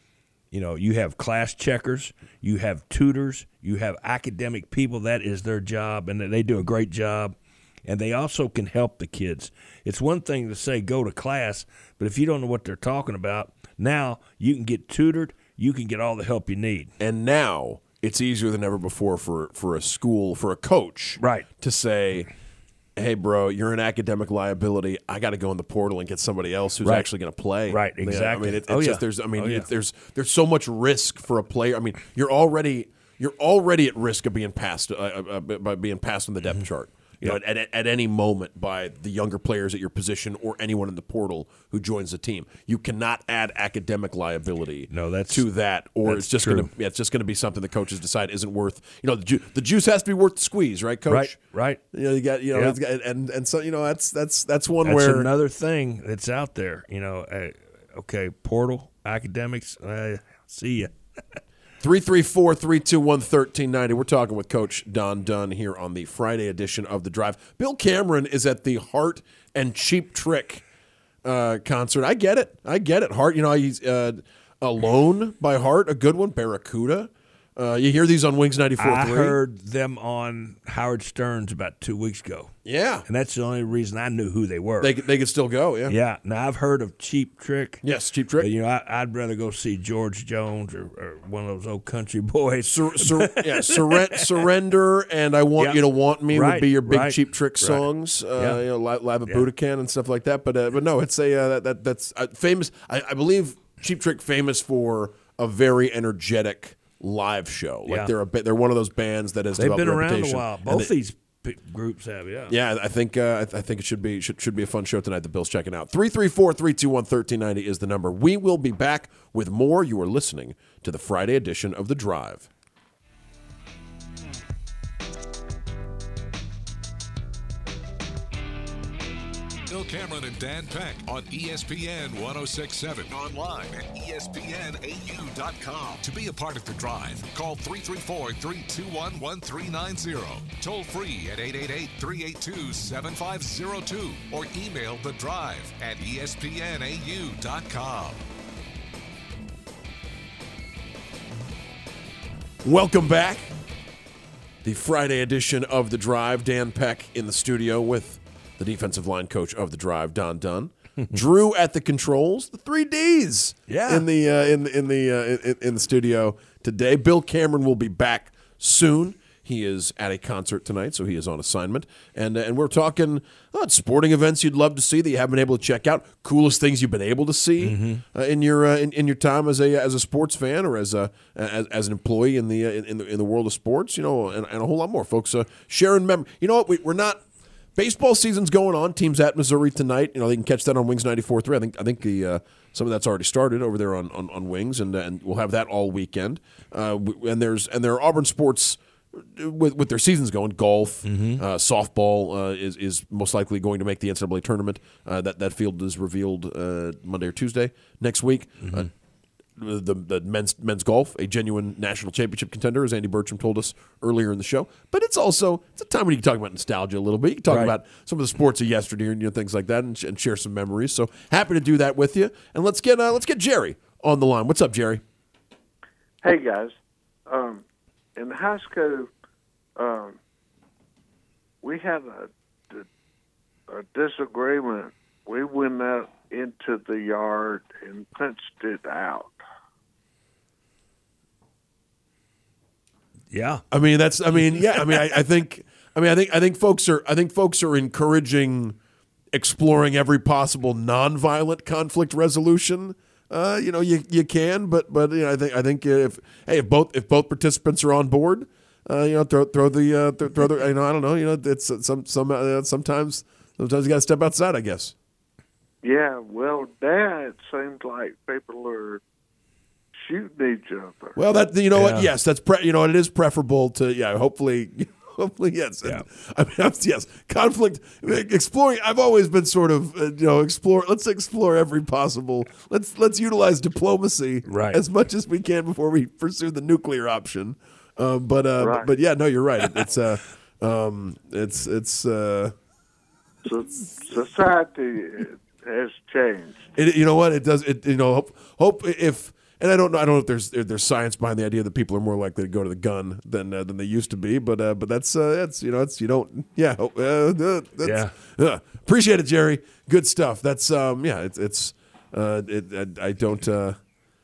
D: You know, you have class checkers, you have tutors, you have academic people. That is their job, and they do a great job. And they also can help the kids. It's one thing to say go to class, but if you don't know what they're talking about, now you can get tutored, you can get all the help you need.
C: And now it's easier than ever before for, for a school, for a coach,
D: right,
C: to say, hey, bro, you're an academic liability. I got to go in the portal and get somebody else who's
D: right.
C: actually going to play.
D: Right,
C: Yeah,
D: exactly.
C: I mean, it, it's
D: oh, yeah.
C: just there's. I mean,
D: oh, yeah.
C: it, there's there's so much risk for a player. I mean, you're already you're already at risk of being passed uh, uh, by being passed on the depth mm-hmm. chart. You yep. know, at, at any moment by the younger players at your position or anyone in the portal who joins the team. You cannot add academic liability
D: no, that's,
C: to that, or it's just going to yeah, it's just going to be something the coaches decide isn't worth. You know, the, ju- the juice has to be worth the squeeze, right, Coach?
D: Right, right.
C: You know, you got you know,
D: yep.
C: it's got, and and so you know that's that's that's one
D: that's
C: where
D: another thing that's out there. You know, uh, okay, portal academics. Uh, see ya.
C: three three four, three two one, one three nine zero. We're talking with Coach Don Dunn here on the Friday edition of The Drive. Bill Cameron is at the Heart and Cheap Trick uh, concert. I get it. I get it. Heart, you know, he's uh, Alone by Heart, a good one. Barracuda. Uh, you hear these on Wings ninety-four point three?
D: I heard them on Howard Stern's about two weeks ago.
C: Yeah.
D: And that's the only reason I knew who they were.
C: They they could still go, yeah.
D: Yeah. Now, I've heard of Cheap Trick.
C: Yes, Cheap Trick.
D: But, you know, I, I'd rather go see George Jones or, or one of those old country boys.
C: Sur, sur, yeah, surre- Surrender and I Want
D: yeah.
C: You to Want Me
D: right,
C: would be your big
D: right,
C: Cheap Trick songs.
D: right.
C: Uh,
D: yeah.
C: You know, live, live at
D: yeah.
C: Budokan and stuff like that. But uh, but no, it's a uh, that, that that's uh, famous. I, I believe Cheap Trick famous for a very energetic live show. Like
D: yeah.
C: they're a bit, they're one of those bands that has
D: They've
C: developed
D: been around
C: reputation.
D: a while.
C: And
D: Both
C: they,
D: these p- groups have, yeah.
C: Yeah, I think uh, I, th- I think it should be should, should be a fun show tonight. The Bill's checking out. three three four, three two one, one three nine zero is the number. We will be back with more. You are listening to the Friday edition of The Drive.
B: Bill Cameron and Dan Peck on E S P N one oh six point seven. Online at E S P N A U dot com. To be a part of The Drive, call three three four, three two one, one three nine zero. Toll free at eight eight eight, three eight two, seven five zero two. Or email The Drive at E S P N A U dot com.
C: Welcome back. The Friday edition of The Drive. Dan Peck in the studio with the defensive line coach of The Drive, Don Dunn. Drew at the controls, the three Ds.
D: Yeah.
C: In the uh, in in the uh, in, in the studio today. Bill Cameron will be back soon. He is at a concert tonight, so he is on assignment. And uh, and we're talking about sporting events you'd love to see that you haven't been able to check out. Coolest things you've been able to see mm-hmm. uh, in your uh, in, in your time as a as a sports fan or as a as, as an employee in the uh, in the in the world of sports. You know, and, and a whole lot more, folks. Uh, sharing mem. You know what? We, we're not. Baseball season's going on. Teams at Missouri tonight. You know, they can catch that on Wings ninety-four point three. I think I think the uh, some of that's already started over there on, on, on Wings, and and we'll have that all weekend. Uh, and there's and there are Auburn sports with with their seasons going. Golf, mm-hmm. uh, softball uh, is is most likely going to make the N C double A tournament. Uh, that that field is revealed uh, Monday or Tuesday next week. Mm-hmm. Uh, The, the men's men's golf, a genuine national championship contender, as Andy Bertram told us earlier in the show. But it's also it's a time when you can talk about nostalgia a little bit. You can talk
D: right.
C: about some of the sports of yesteryear and you know, things like that, and, and share some memories. So happy to do that with you. And let's get uh, let's get Jerry on the line. What's up, Jerry?
J: Hey guys, um, in the high school, um, we had a, a disagreement. We went out into the yard and punched it out.
D: Yeah,
C: I mean that's. I mean, yeah. I mean, I, I think. I mean, I think. I think folks are. I think folks are encouraging, exploring every possible nonviolent conflict resolution. Uh, you know, you you can, but but you know, I think I think if hey, if both if both participants are on board, uh, you know, throw throw the uh, th- throw the. You know, I don't know. You know, it's some some uh, sometimes sometimes you got to step outside, I guess.
J: Yeah. Well, now it seems like people are shooting each other.
C: Well, that you know
D: yeah.
C: what? Yes, that's pre- you know it is preferable to yeah. Hopefully, hopefully yes.
D: Yeah.
C: I mean, I'm, yes, conflict exploring. I've always been sort of uh, you know explore. Let's explore every possible. Let's let's utilize diplomacy
D: right.
C: as much as we can before we pursue the nuclear option. Um, but uh,
J: right.
C: but, but yeah, no, you're right. It, it's uh, um, it's it's uh,
J: so, society has changed.
C: It, you know what? It does. It you know hope, hope if and I don't know. I don't know if there's if there's science behind the idea that people are more likely to go to the gun than uh, than they used to be. But uh, but that's uh, that's you know it's you don't yeah uh, uh, that's,
D: Yeah.
C: Uh, appreciate it, Jerry. Good stuff. That's um yeah it's it's uh it, I, I don't uh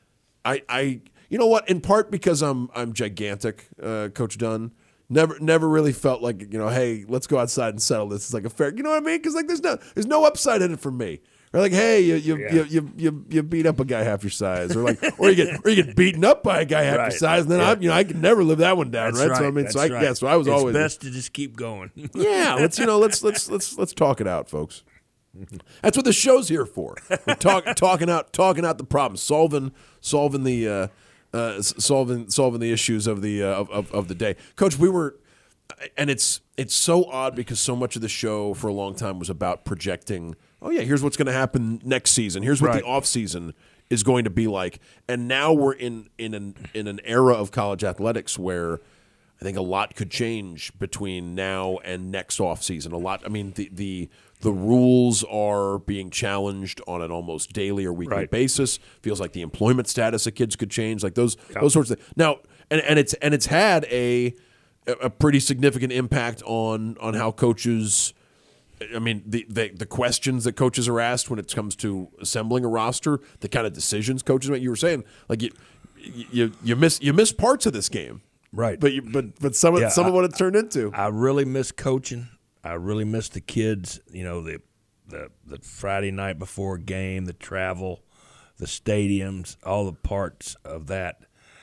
C: I I you know what in part because I'm I'm gigantic, uh, Coach Dunn. Never, never really felt like you know, hey, let's go outside and settle this. It's like a fair, you know what I mean? Because like, there's no, there's no upside in it for me. Or like, hey, you, you,
D: Yeah.
C: you, you, you, you beat up a guy half your size, or like, or you get, or you get beaten up by a guy half
D: Right.
C: your size, and then
D: Yeah.
C: I, you know, I could never live that one down,
D: That's
C: right?
D: right.
C: So I mean,
D: That's
C: so I,
D: right.
C: yeah, so I was
D: it's
C: always
D: best to just keep going.
C: yeah. Let's, you know, let's, let's, let's, let's talk it out, folks. That's what the show's here for. We're talk, talking out, talking out the problems, solving, solving the, uh, uh, solving, solving the issues of the, uh, of, of, of the day. Coach, we were. And it's it's so odd because so much of the show for a long time was about projecting, oh, yeah, here's what's going to happen next season. Here's what
D: Right.
C: the offseason is going to be like. And now we're in in an in an era of college athletics where I think a lot could change between now and next offseason. A lot. I mean, the the the rules are being challenged on an almost daily or weekly
D: Right.
C: basis. Feels like the employment status of kids could change, like those those sorts of things. Now, and, and it's and it's had a a pretty significant impact on on how coaches. I mean, the, the the questions that coaches are asked when it comes to assembling a roster, the kind of decisions coaches make. You were saying, like you you you miss you miss parts of this game,
D: Right.
C: But you, but but some of
D: Yeah,
C: some
D: I-
C: of what it turned into.
D: I really miss coaching. I really miss the kids. You know, the the the Friday night before a game, the travel, the stadiums, all the parts of that.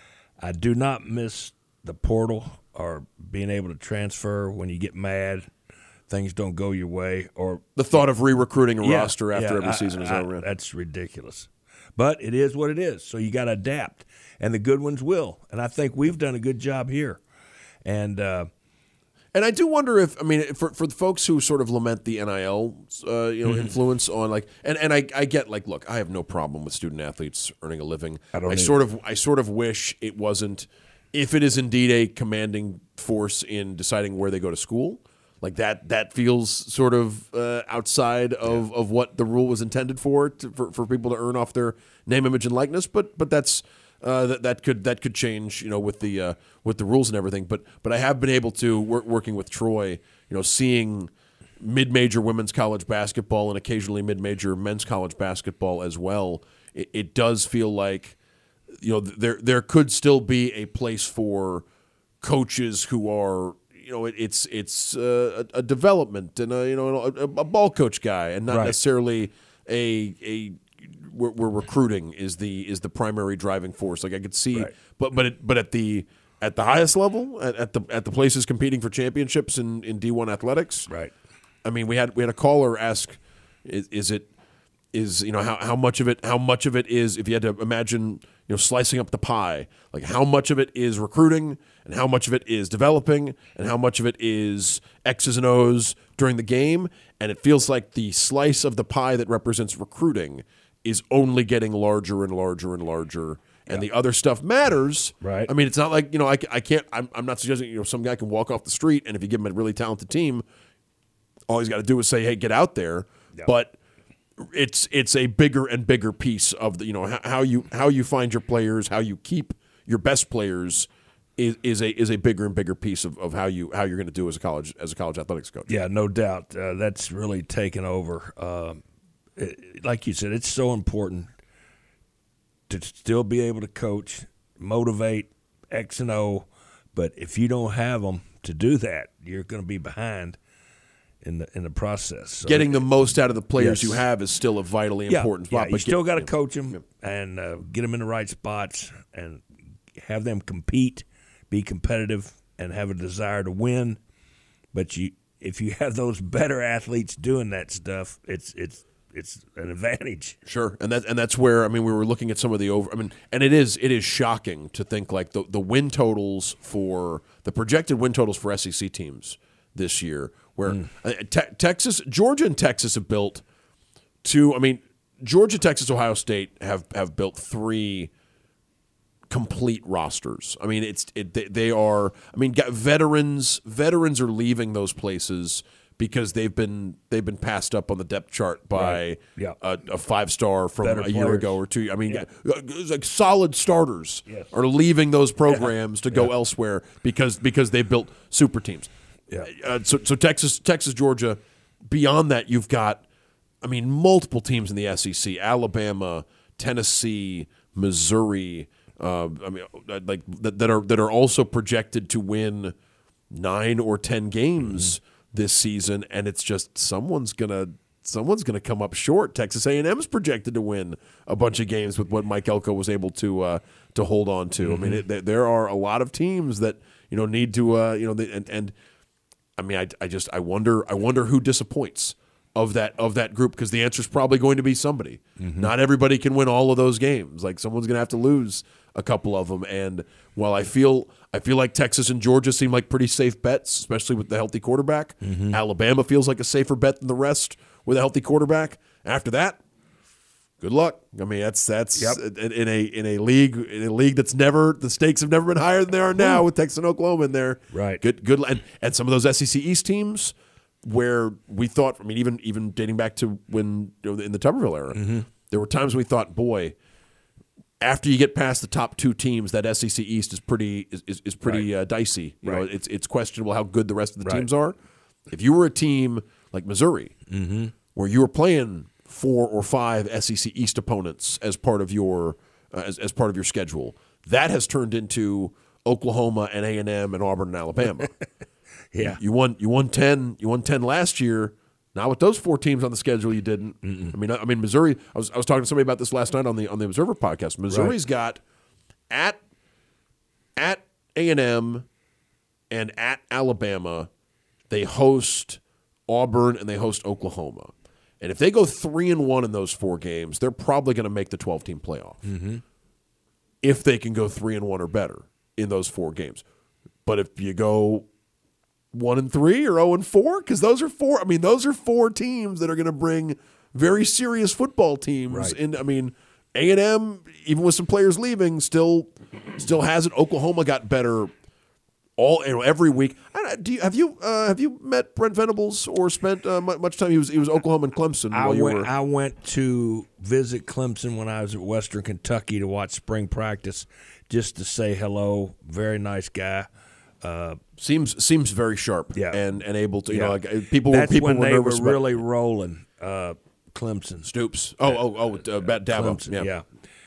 D: I do not miss the portal or being able to transfer when you get mad, things don't go your way, or
C: The thought of re-recruiting a
D: Yeah,
C: roster after
D: yeah,
C: every
D: I-
C: season is
D: I-
C: over.
D: That's ridiculous. But it is what it is. So you got to adapt, and the good ones will. And I think we've done a good job here. And uh,
C: And I do wonder if I mean for for the folks who sort of lament the N I L uh, you know
D: Mm-hmm.
C: influence on like and, and I, I get like look I have no problem with student athletes earning a living.
D: I don't
C: I
D: either.
C: sort of I sort of wish it wasn't, if it is indeed a commanding force in deciding where they go to school, like that that feels sort of uh, outside of, of what the rule was intended for, to, for for people to earn off their name, image, and likeness. But but that's uh, that that could that could change, you know, with the uh, with the rules and everything. But but I have been able to work working with Troy, you know, seeing mid-major women's college basketball and occasionally mid-major men's college basketball as well. It, it does feel like, you know, there there could still be a place for coaches who are, you know, it, it's it's uh, a, a development and a, you know a, a ball coach guy, and not
D: Right.
C: necessarily a a where, where recruiting is the is the primary driving force. Like I could see,
D: Right.
C: but but it, but at the at the highest level, at, at the at the places competing for championships in, in D one athletics,
D: right.
C: I mean, we had we had a caller ask, is, is it is you know how, how much of it how much of it is, if you had to imagine, you know, slicing up the pie, like how much of it is recruiting and how much of it is developing and how much of it is X's and O's during the game, and it feels like the slice of the pie that represents recruiting is only getting larger and larger and larger. And the other stuff matters.
D: Right.
C: I mean, it's not like, you know, I, I can't, I'm, I'm not suggesting, you know, some guy can walk off the street and if you give him a really talented team, all he's got to do is say, hey, get out there.
D: Yeah.
C: But it's it's a bigger and bigger piece of the, you know, how, how you how you find your players, how you keep your best players is, is a is a bigger and bigger piece of, of how you how you're going to do as a college as a college athletics coach.
D: Yeah, no doubt. Uh, that's really taken over. Um, it, like you said, it's so important to still be able to coach, motivate, X and O. But if you don't have them to do that, you're going to be behind in the in the process. So
C: Getting the most out of the players
D: Yes.
C: you have is still a vitally
D: yeah,
C: important
D: yeah,
C: spot.
D: you
C: but
D: still
C: get-
D: got to
C: yeah.
D: coach them and uh, get them in the right spots and have them compete, be competitive, and have a desire to win. But you, if you have those better athletes doing that stuff, it's it's it's an advantage.
C: Sure, and that and that's where I mean we were looking at some of the over. I mean, and it is it is shocking to think like the the win totals for the projected win totals for S E C teams this year, where
D: Mm.
C: uh, te- Texas, Georgia, and Texas have built two. I mean, Georgia, Texas, Ohio State have have built three complete rosters. I mean, it's it, they, they are. I mean, got veterans veterans are leaving those places because they've been they've been passed up on the depth chart by
D: Right. Yeah.
C: a, a five star from
D: Better
C: a year
D: players.
C: ago or two. I mean,
D: Yeah.
C: it's like solid starters
D: Yes.
C: are leaving those programs to go
D: Yeah.
C: elsewhere because because they built super teams.
D: Yeah.
C: Uh, so so Texas Texas Georgia. Beyond that, you've got, I mean, multiple teams in the S E C: Alabama, Tennessee, Missouri. Uh, I mean, like that, that are that are also projected to win nine or ten games mm-hmm. this season, and it's just someone's gonna someone's gonna come up short. Texas A and M is projected to win a bunch of games with what Mike Elko was able to uh, to hold on to. Mm-hmm. I mean, it, there are a lot of teams that you know need to uh, you know and and. I mean, I, I just I wonder I wonder who disappoints of that of that group, because the answer is probably going to be somebody. Mm-hmm. Not everybody can win all of those games. Like, someone's going to have to lose a couple of them. And while I feel I feel like Texas and Georgia seem like pretty safe bets, especially with the healthy quarterback. Mm-hmm. Alabama feels like a safer bet than the rest with a healthy quarterback. After that, good luck. I mean, that's that's
D: Yep.
C: in, in a in a league in a league that's never the stakes have never been higher than they are now with Texas and Oklahoma in there.
D: Right.
C: Good good and, and some of those S E C East teams where we thought, I mean, even even dating back to when you know, in the Tuberville era, mm-hmm. there were times we thought, boy, after you get past the top two teams, that S E C East is pretty is, is, is pretty
D: Right.
C: uh, dicey. You
D: Right.
C: know, it's it's questionable how good the rest of the
D: Right.
C: teams are. If you were a team like Missouri,
D: Mm-hmm.
C: where you were playing four or five S E C East opponents as part of your uh, as, as part of your schedule, that has turned into Oklahoma and A and M and Auburn and Alabama.
D: Yeah.
C: You won you won ten you won ten last year. Not with those four teams on the schedule, you didn't. Mm-mm. I mean, I mean Missouri. I was I was talking to somebody about this last night on the on the Observer podcast. Missouri's
D: Right.
C: got at at A and M and at Alabama. They host Auburn and they host Oklahoma. And if they go three and one in those four games, they're probably going to make the twelve-team playoff.
D: Mm-hmm.
C: If they can go three and one or better in those four games. But if you go one and three or zero and four, because those are four. I mean, those are four teams that are going to bring very serious football teams.
D: Right.
C: In I mean, A and M, even with some players leaving, still still has it. Oklahoma got better all you know, every week. I don't- Do you have you uh, have you met Brent Venables or spent uh, mu- much time? He was he was Oklahoma and Clemson
D: I
C: while you
D: went.
C: were.
D: I went to visit Clemson when I was at Western Kentucky to watch spring practice, just to say hello. Very nice guy. Uh,
C: seems seems very sharp.
D: Yeah.
C: and and able to you
D: yeah.
C: know like people
D: That's
C: people
D: when
C: were
D: they
C: nervous
D: were
C: about-
D: really rolling. Uh, Clemson.
C: Stoops. Oh oh oh, uh, Bat Dabo.
D: Clemson,
C: Yeah.
D: yeah.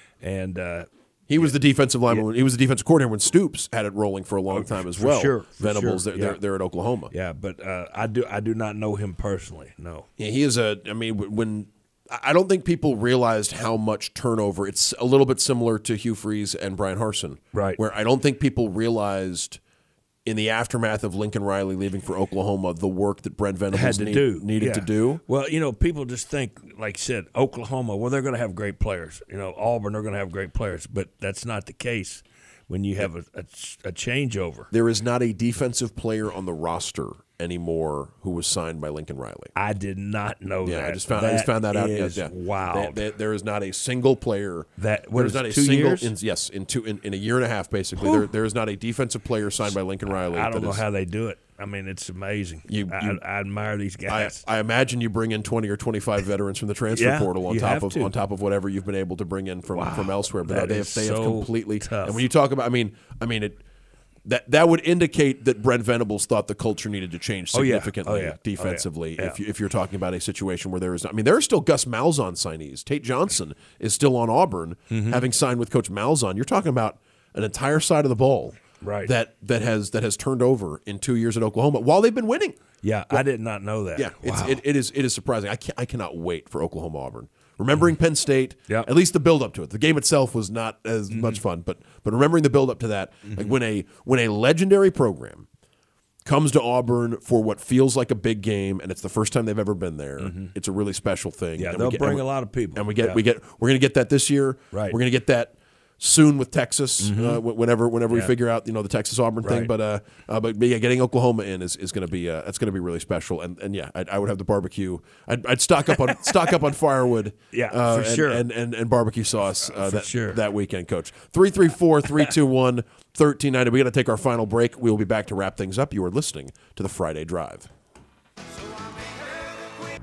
D: And uh,
C: He was the defensive lineman. When, he was the defensive coordinator when Stoops had it rolling for a long time as
D: for
C: well.
D: sure, for
C: Venables,
D: sure,
C: they're, they're
D: yeah.
C: they're at Oklahoma.
D: yeah, but uh, I do. I do not know him personally. No.
C: Yeah, he is a. I mean, when I don't think people realized how much turnover. It's a little bit similar to Hugh Freeze and Brian Harsin,
D: Right.
C: Where I don't think people realized in the aftermath of Lincoln Riley leaving for Oklahoma the work that Brent Venables
D: Had to
C: need-
D: do
C: needed
D: yeah.
C: to do.
D: Well, you know, people just think, like I said, Oklahoma. Well, they're going to have great players. You know, Auburn, they're going to have great players, but that's not the case when you have a, a, a changeover.
C: There is not a defensive player on the roster anymore who was signed by Lincoln Riley.
D: I did not know
C: Yeah,
D: that.
C: I just found I just found that out.
D: Is
C: Yeah, yeah.
D: Wow.
C: They- they- there is not a single player
D: That- what
C: there's
D: is
C: not
D: it,
C: a
D: two
C: single.
D: years?
C: In, yes, in two in, in a year and a half, basically, there there is not a defensive player signed by Lincoln Riley.
D: I don't
C: that
D: know
C: is-
D: how they do it. I mean, it's amazing.
C: You-
D: I,
C: you-
D: I admire these
C: I,
D: guys.
C: I imagine you bring in twenty or twenty-five veterans from the transfer
D: Yeah,
C: portal on
D: you
C: top
D: have
C: of
D: to.
C: on top of whatever you've been able to bring in from,
D: Wow,
C: from elsewhere. But
D: that
C: they
D: is
C: have they have
D: so
C: completely.
D: tough.
C: And when you talk about, I mean, I mean it. That that would indicate that Brent Venables thought the culture needed to change
D: Oh, yeah.
C: significantly
D: Oh, yeah. Oh, yeah.
C: defensively.
D: Yeah.
C: If you, if you're talking about a situation where there is, I mean, there are still Gus Malzahn signees. Tate Johnson is still on Auburn,
D: Mm-hmm.
C: having signed with Coach Malzahn. You're talking about an entire side of the ball,
D: Right.
C: That that has that has turned over in two years at Oklahoma while they've been winning.
D: yeah, I did not know that.
C: Yeah, it's,
D: wow.
C: it, it is it is surprising. I can I cannot wait for Oklahoma Auburn. Remembering Penn State,
D: Yep.
C: at least the build up to it. The game itself was not as
D: Mm-hmm.
C: much fun, but but remembering the build up to that, like when a when a legendary program comes to Auburn for what feels like a big game, and it's the first time they've ever been there, it's a really special thing.
D: Mm-hmm. Yeah,
C: and
D: they'll
C: we get,
D: bring
C: and we-
D: a lot of people.
C: and we get
D: Yeah.
C: we get we're gonna get that this year.
D: Right.
C: We're gonna get that soon with Texas, uh, wh- whenever whenever we
D: Yeah.
C: figure out you know the Texas Auburn thing.
D: Right.
C: But uh, uh, but, but yeah, getting Oklahoma in is, is going to be uh, that's going to be really special. And and yeah, I'd, I would have the barbecue. I'd, I'd stock up on stock up on firewood.
D: Yeah,
C: uh,
D: for
C: and,
D: sure.
C: And, and and barbecue sauce uh,
D: For
C: that
D: sure.
C: that weekend, Coach. Three three four three two one thirteen ninety. We got to take our final break. We will be back to wrap things up. You are listening to the Friday Drive.
K: So I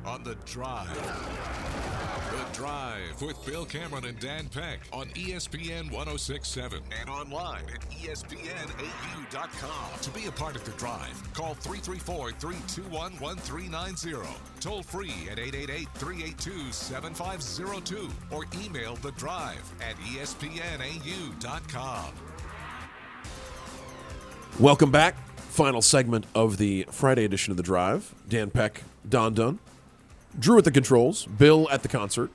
B: on The Drive. The Drive with Bill Cameron and Dan Peck on E S P N one oh six point seven and online at E S P N A U dot com. To be a part of The Drive, call three three four, three two one, one three nine zero. Toll free at eight eight eight, three eight two, seven five zero two or email The Drive at E S P N A U dot com.
C: Welcome back. Final segment of the Friday edition of The Drive. Dan Peck, Don Dunn, Drew at the controls, Bill at the concert.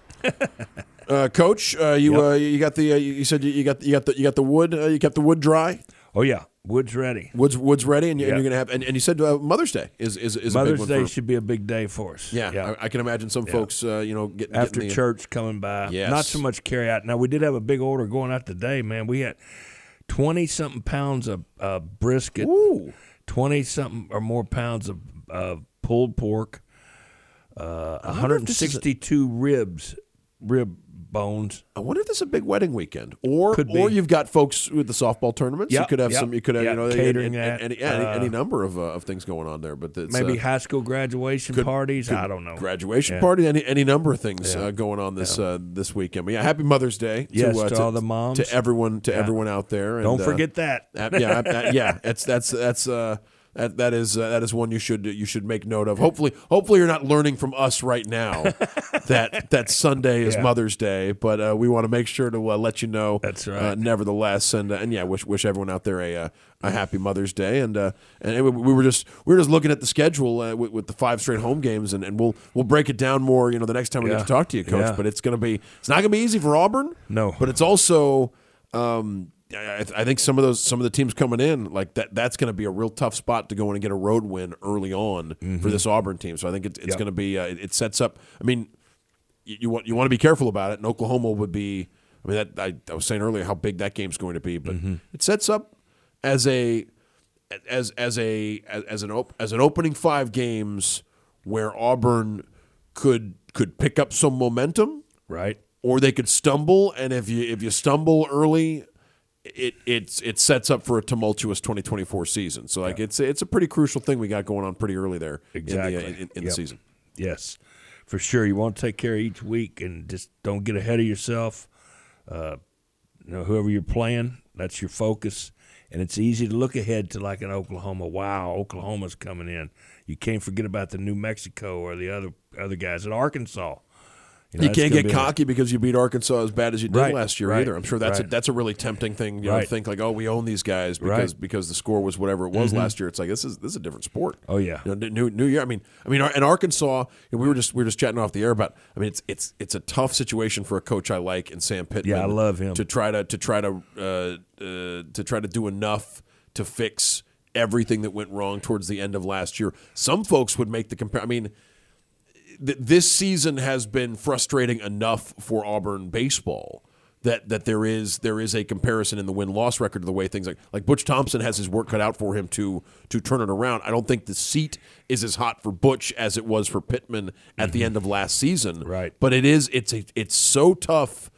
C: uh, Coach, uh, you
D: Yep.
C: uh, you got the uh, you said you got you got the you got the wood uh, you kept the wood dry.
D: Oh yeah, wood's ready.
C: Wood's wood's ready, and, you,
D: Yep.
C: and you're gonna have and, and you said uh, Mother's Day is is, is a big
D: Mother's
C: one
D: Day
C: for,
D: should be a big day for us.
C: yeah.
D: Yep.
C: I, I can imagine some
D: Yeah.
C: folks uh, you know get,
D: After
C: getting the,
D: church coming by.
C: Yes.
D: Not so much carry out. Now we did have a big order going out today, man. We had twenty something pounds of uh, brisket.
C: Ooh.
D: twenty something or more pounds of uh, pulled pork, uh,
C: I wonder if this is a-
D: one hundred sixty-two ribs, rib bones.
C: I wonder if this is a big wedding weekend, or
D: Could be.
C: or you've got folks with the softball tournaments.
D: Yep,
C: you could have
D: yep,
C: some. You could have
D: yep,
C: you know
D: catering
C: any,
D: that,
C: any, yeah, any,
D: uh,
C: any number of uh, of things going on there. But it's,
D: Maybe
C: uh,
D: high school graduation
C: could-
D: parties.
C: could-
D: I don't know.
C: graduation
D: Yeah.
C: party, any any number of things
D: Yeah.
C: uh, going on this uh, this weekend. But yeah, happy Mother's Day to,
D: Yes,
C: uh,
D: to all the moms.
C: to everyone, to
D: Yeah.
C: everyone out there. And,
D: Don't
C: uh,
D: forget that.
C: uh, yeah, uh, yeah, that's that's that's uh, that that is uh, that is one you should you should make note of. Hopefully, hopefully you're not learning from us right now that that Sunday is
D: Yeah.
C: Mother's Day, but uh, we want to make sure to uh, let you know.
D: That's right.
C: Uh, nevertheless, and uh, and yeah, wish wish everyone out there a uh, a happy Mother's Day. And uh, and we we were just we were just looking at the schedule uh, with, with the five straight home games, and, and we'll we'll break it down more. You know, the next time we
D: Yeah.
C: get to talk to you, Coach.
D: Yeah.
C: But it's gonna be it's not gonna be easy for Auburn.
D: No.
C: but it's also. Um, I, I think some of those some of the teams coming in like that that's going to be a real tough spot to go in and get a road win early on for this Auburn team. So I think it's, it's
D: Yep.
C: going to be uh, it, it sets up. I mean, you, you want you want to be careful about it. And Oklahoma would be. I mean, that I, I was saying earlier how big that game's going to be, but it sets up as a as as a as, as an op, as an opening five games where Auburn could could pick up some momentum,
D: Right.
C: or they could stumble. And if you if you stumble early, it it's it sets up for a tumultuous twenty twenty-four season. So like it's it's a pretty crucial thing we got going on pretty early there
D: Exactly.
C: in the, uh, in, in the
D: Yep.
C: season.
D: Yes, for sure. You want to take care of each week and just don't get ahead of yourself. Uh, you know, whoever you're playing, that's your focus. And it's easy to look ahead to like an Oklahoma. Wow, Oklahoma's coming in. You can't forget about the New Mexico or the other other guys at Arkansas. know,
C: You
D: that's
C: can't
D: gonna
C: get
D: be a-
C: cocky because you beat Arkansas as bad as you did
D: Right,
C: last year
D: right,
C: either. I'm sure that's a,
D: right.
C: that's a really tempting thing. You know,
D: Right.
C: to think like, oh, we own these guys because
D: Right.
C: because the score was whatever it was
D: Mhm.
C: last year. It's like this is this is a different sport.
D: Oh yeah.
C: You know, new new year. I mean, I mean, in Arkansas, you know, we were just we were just chatting off the air about. I mean, it's it's it's a tough situation for a coach I like in Sam Pittman.
D: Yeah, I love him.
C: to try to to try to uh, uh, to try to do enough to fix everything that went wrong towards the end of last year. Some folks would make the compare. I mean, th- this season has been frustrating enough for Auburn baseball. That, that there is there is a comparison in the win loss record of the way things like like Butch Thompson has his work cut out for him to to turn it around. I don't think the seat is as hot for Butch as it was for Pittman at the end of last season.
D: Right.
C: But it is it's a, it's so tough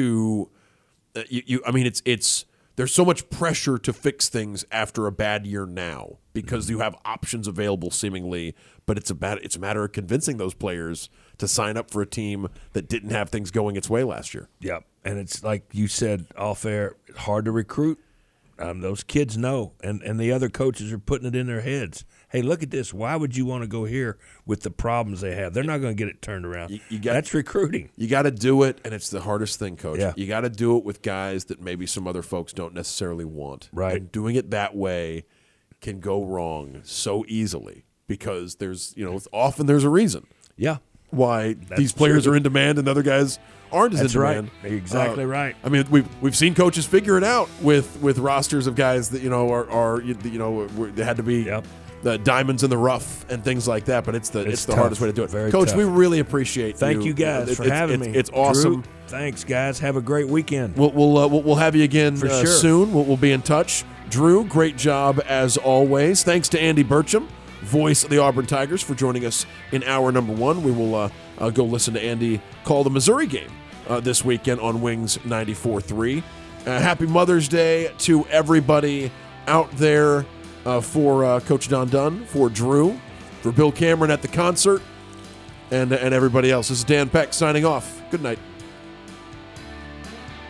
C: to uh, you, you I mean it's it's there's so much pressure to fix things after a bad year now because you have options available seemingly, but it's a bad, it's a matter of convincing those players to sign up for a team that didn't have things going its way last year.
D: Yep. And it's like you said off air, hard to recruit. Um, those kids know, and, and the other coaches are putting it in their heads. Hey, look at this. Why would you want to go here with the problems they have? They're not going to get it turned around.
C: You, you got,
D: That's recruiting.
C: You got to do it, and it's the hardest thing, Coach.
D: Yeah.
C: You got to do it with guys that maybe some other folks don't necessarily want.
D: Right.
C: And doing it that way can go wrong so easily because there's, you know, often there's a reason.
D: Yeah.
C: Why
D: That's
C: these players
D: true.
C: are in demand and other guys aren't as
D: That's
C: in
D: right.
C: demand.
D: You're exactly right.
C: I mean, we've we've seen coaches figure it out with, with rosters of guys that you know are, are you you know were- they had to be
D: Yep.
C: the diamonds in the rough and things like that. But it's the it's,
D: It's
C: the
D: tough.
C: hardest way to do it.
D: Very
C: Coach,
D: tough.
C: we really appreciate
D: Thank you guys
C: It-
D: for
C: it's-
D: having
C: it's,
D: me.
C: It's awesome.
D: Drew, thanks, guys. Have a great weekend.
C: We'll we'll, uh, we'll we'll have you again
D: For
C: uh,
D: sure.
C: soon. We'll, we'll be in touch. Drew, great job as always. Thanks to Andy Burcham, voice of the Auburn Tigers, for joining us in hour number one. We will uh, uh, go listen to Andy call the Missouri game uh, this weekend on Wings ninety-four three. Uh, happy Mother's Day to everybody out there uh, for uh, Coach Don Dunn, for Drew, for Bill Cameron at the concert. and, and everybody else. This is Dan Peck signing off. Good night.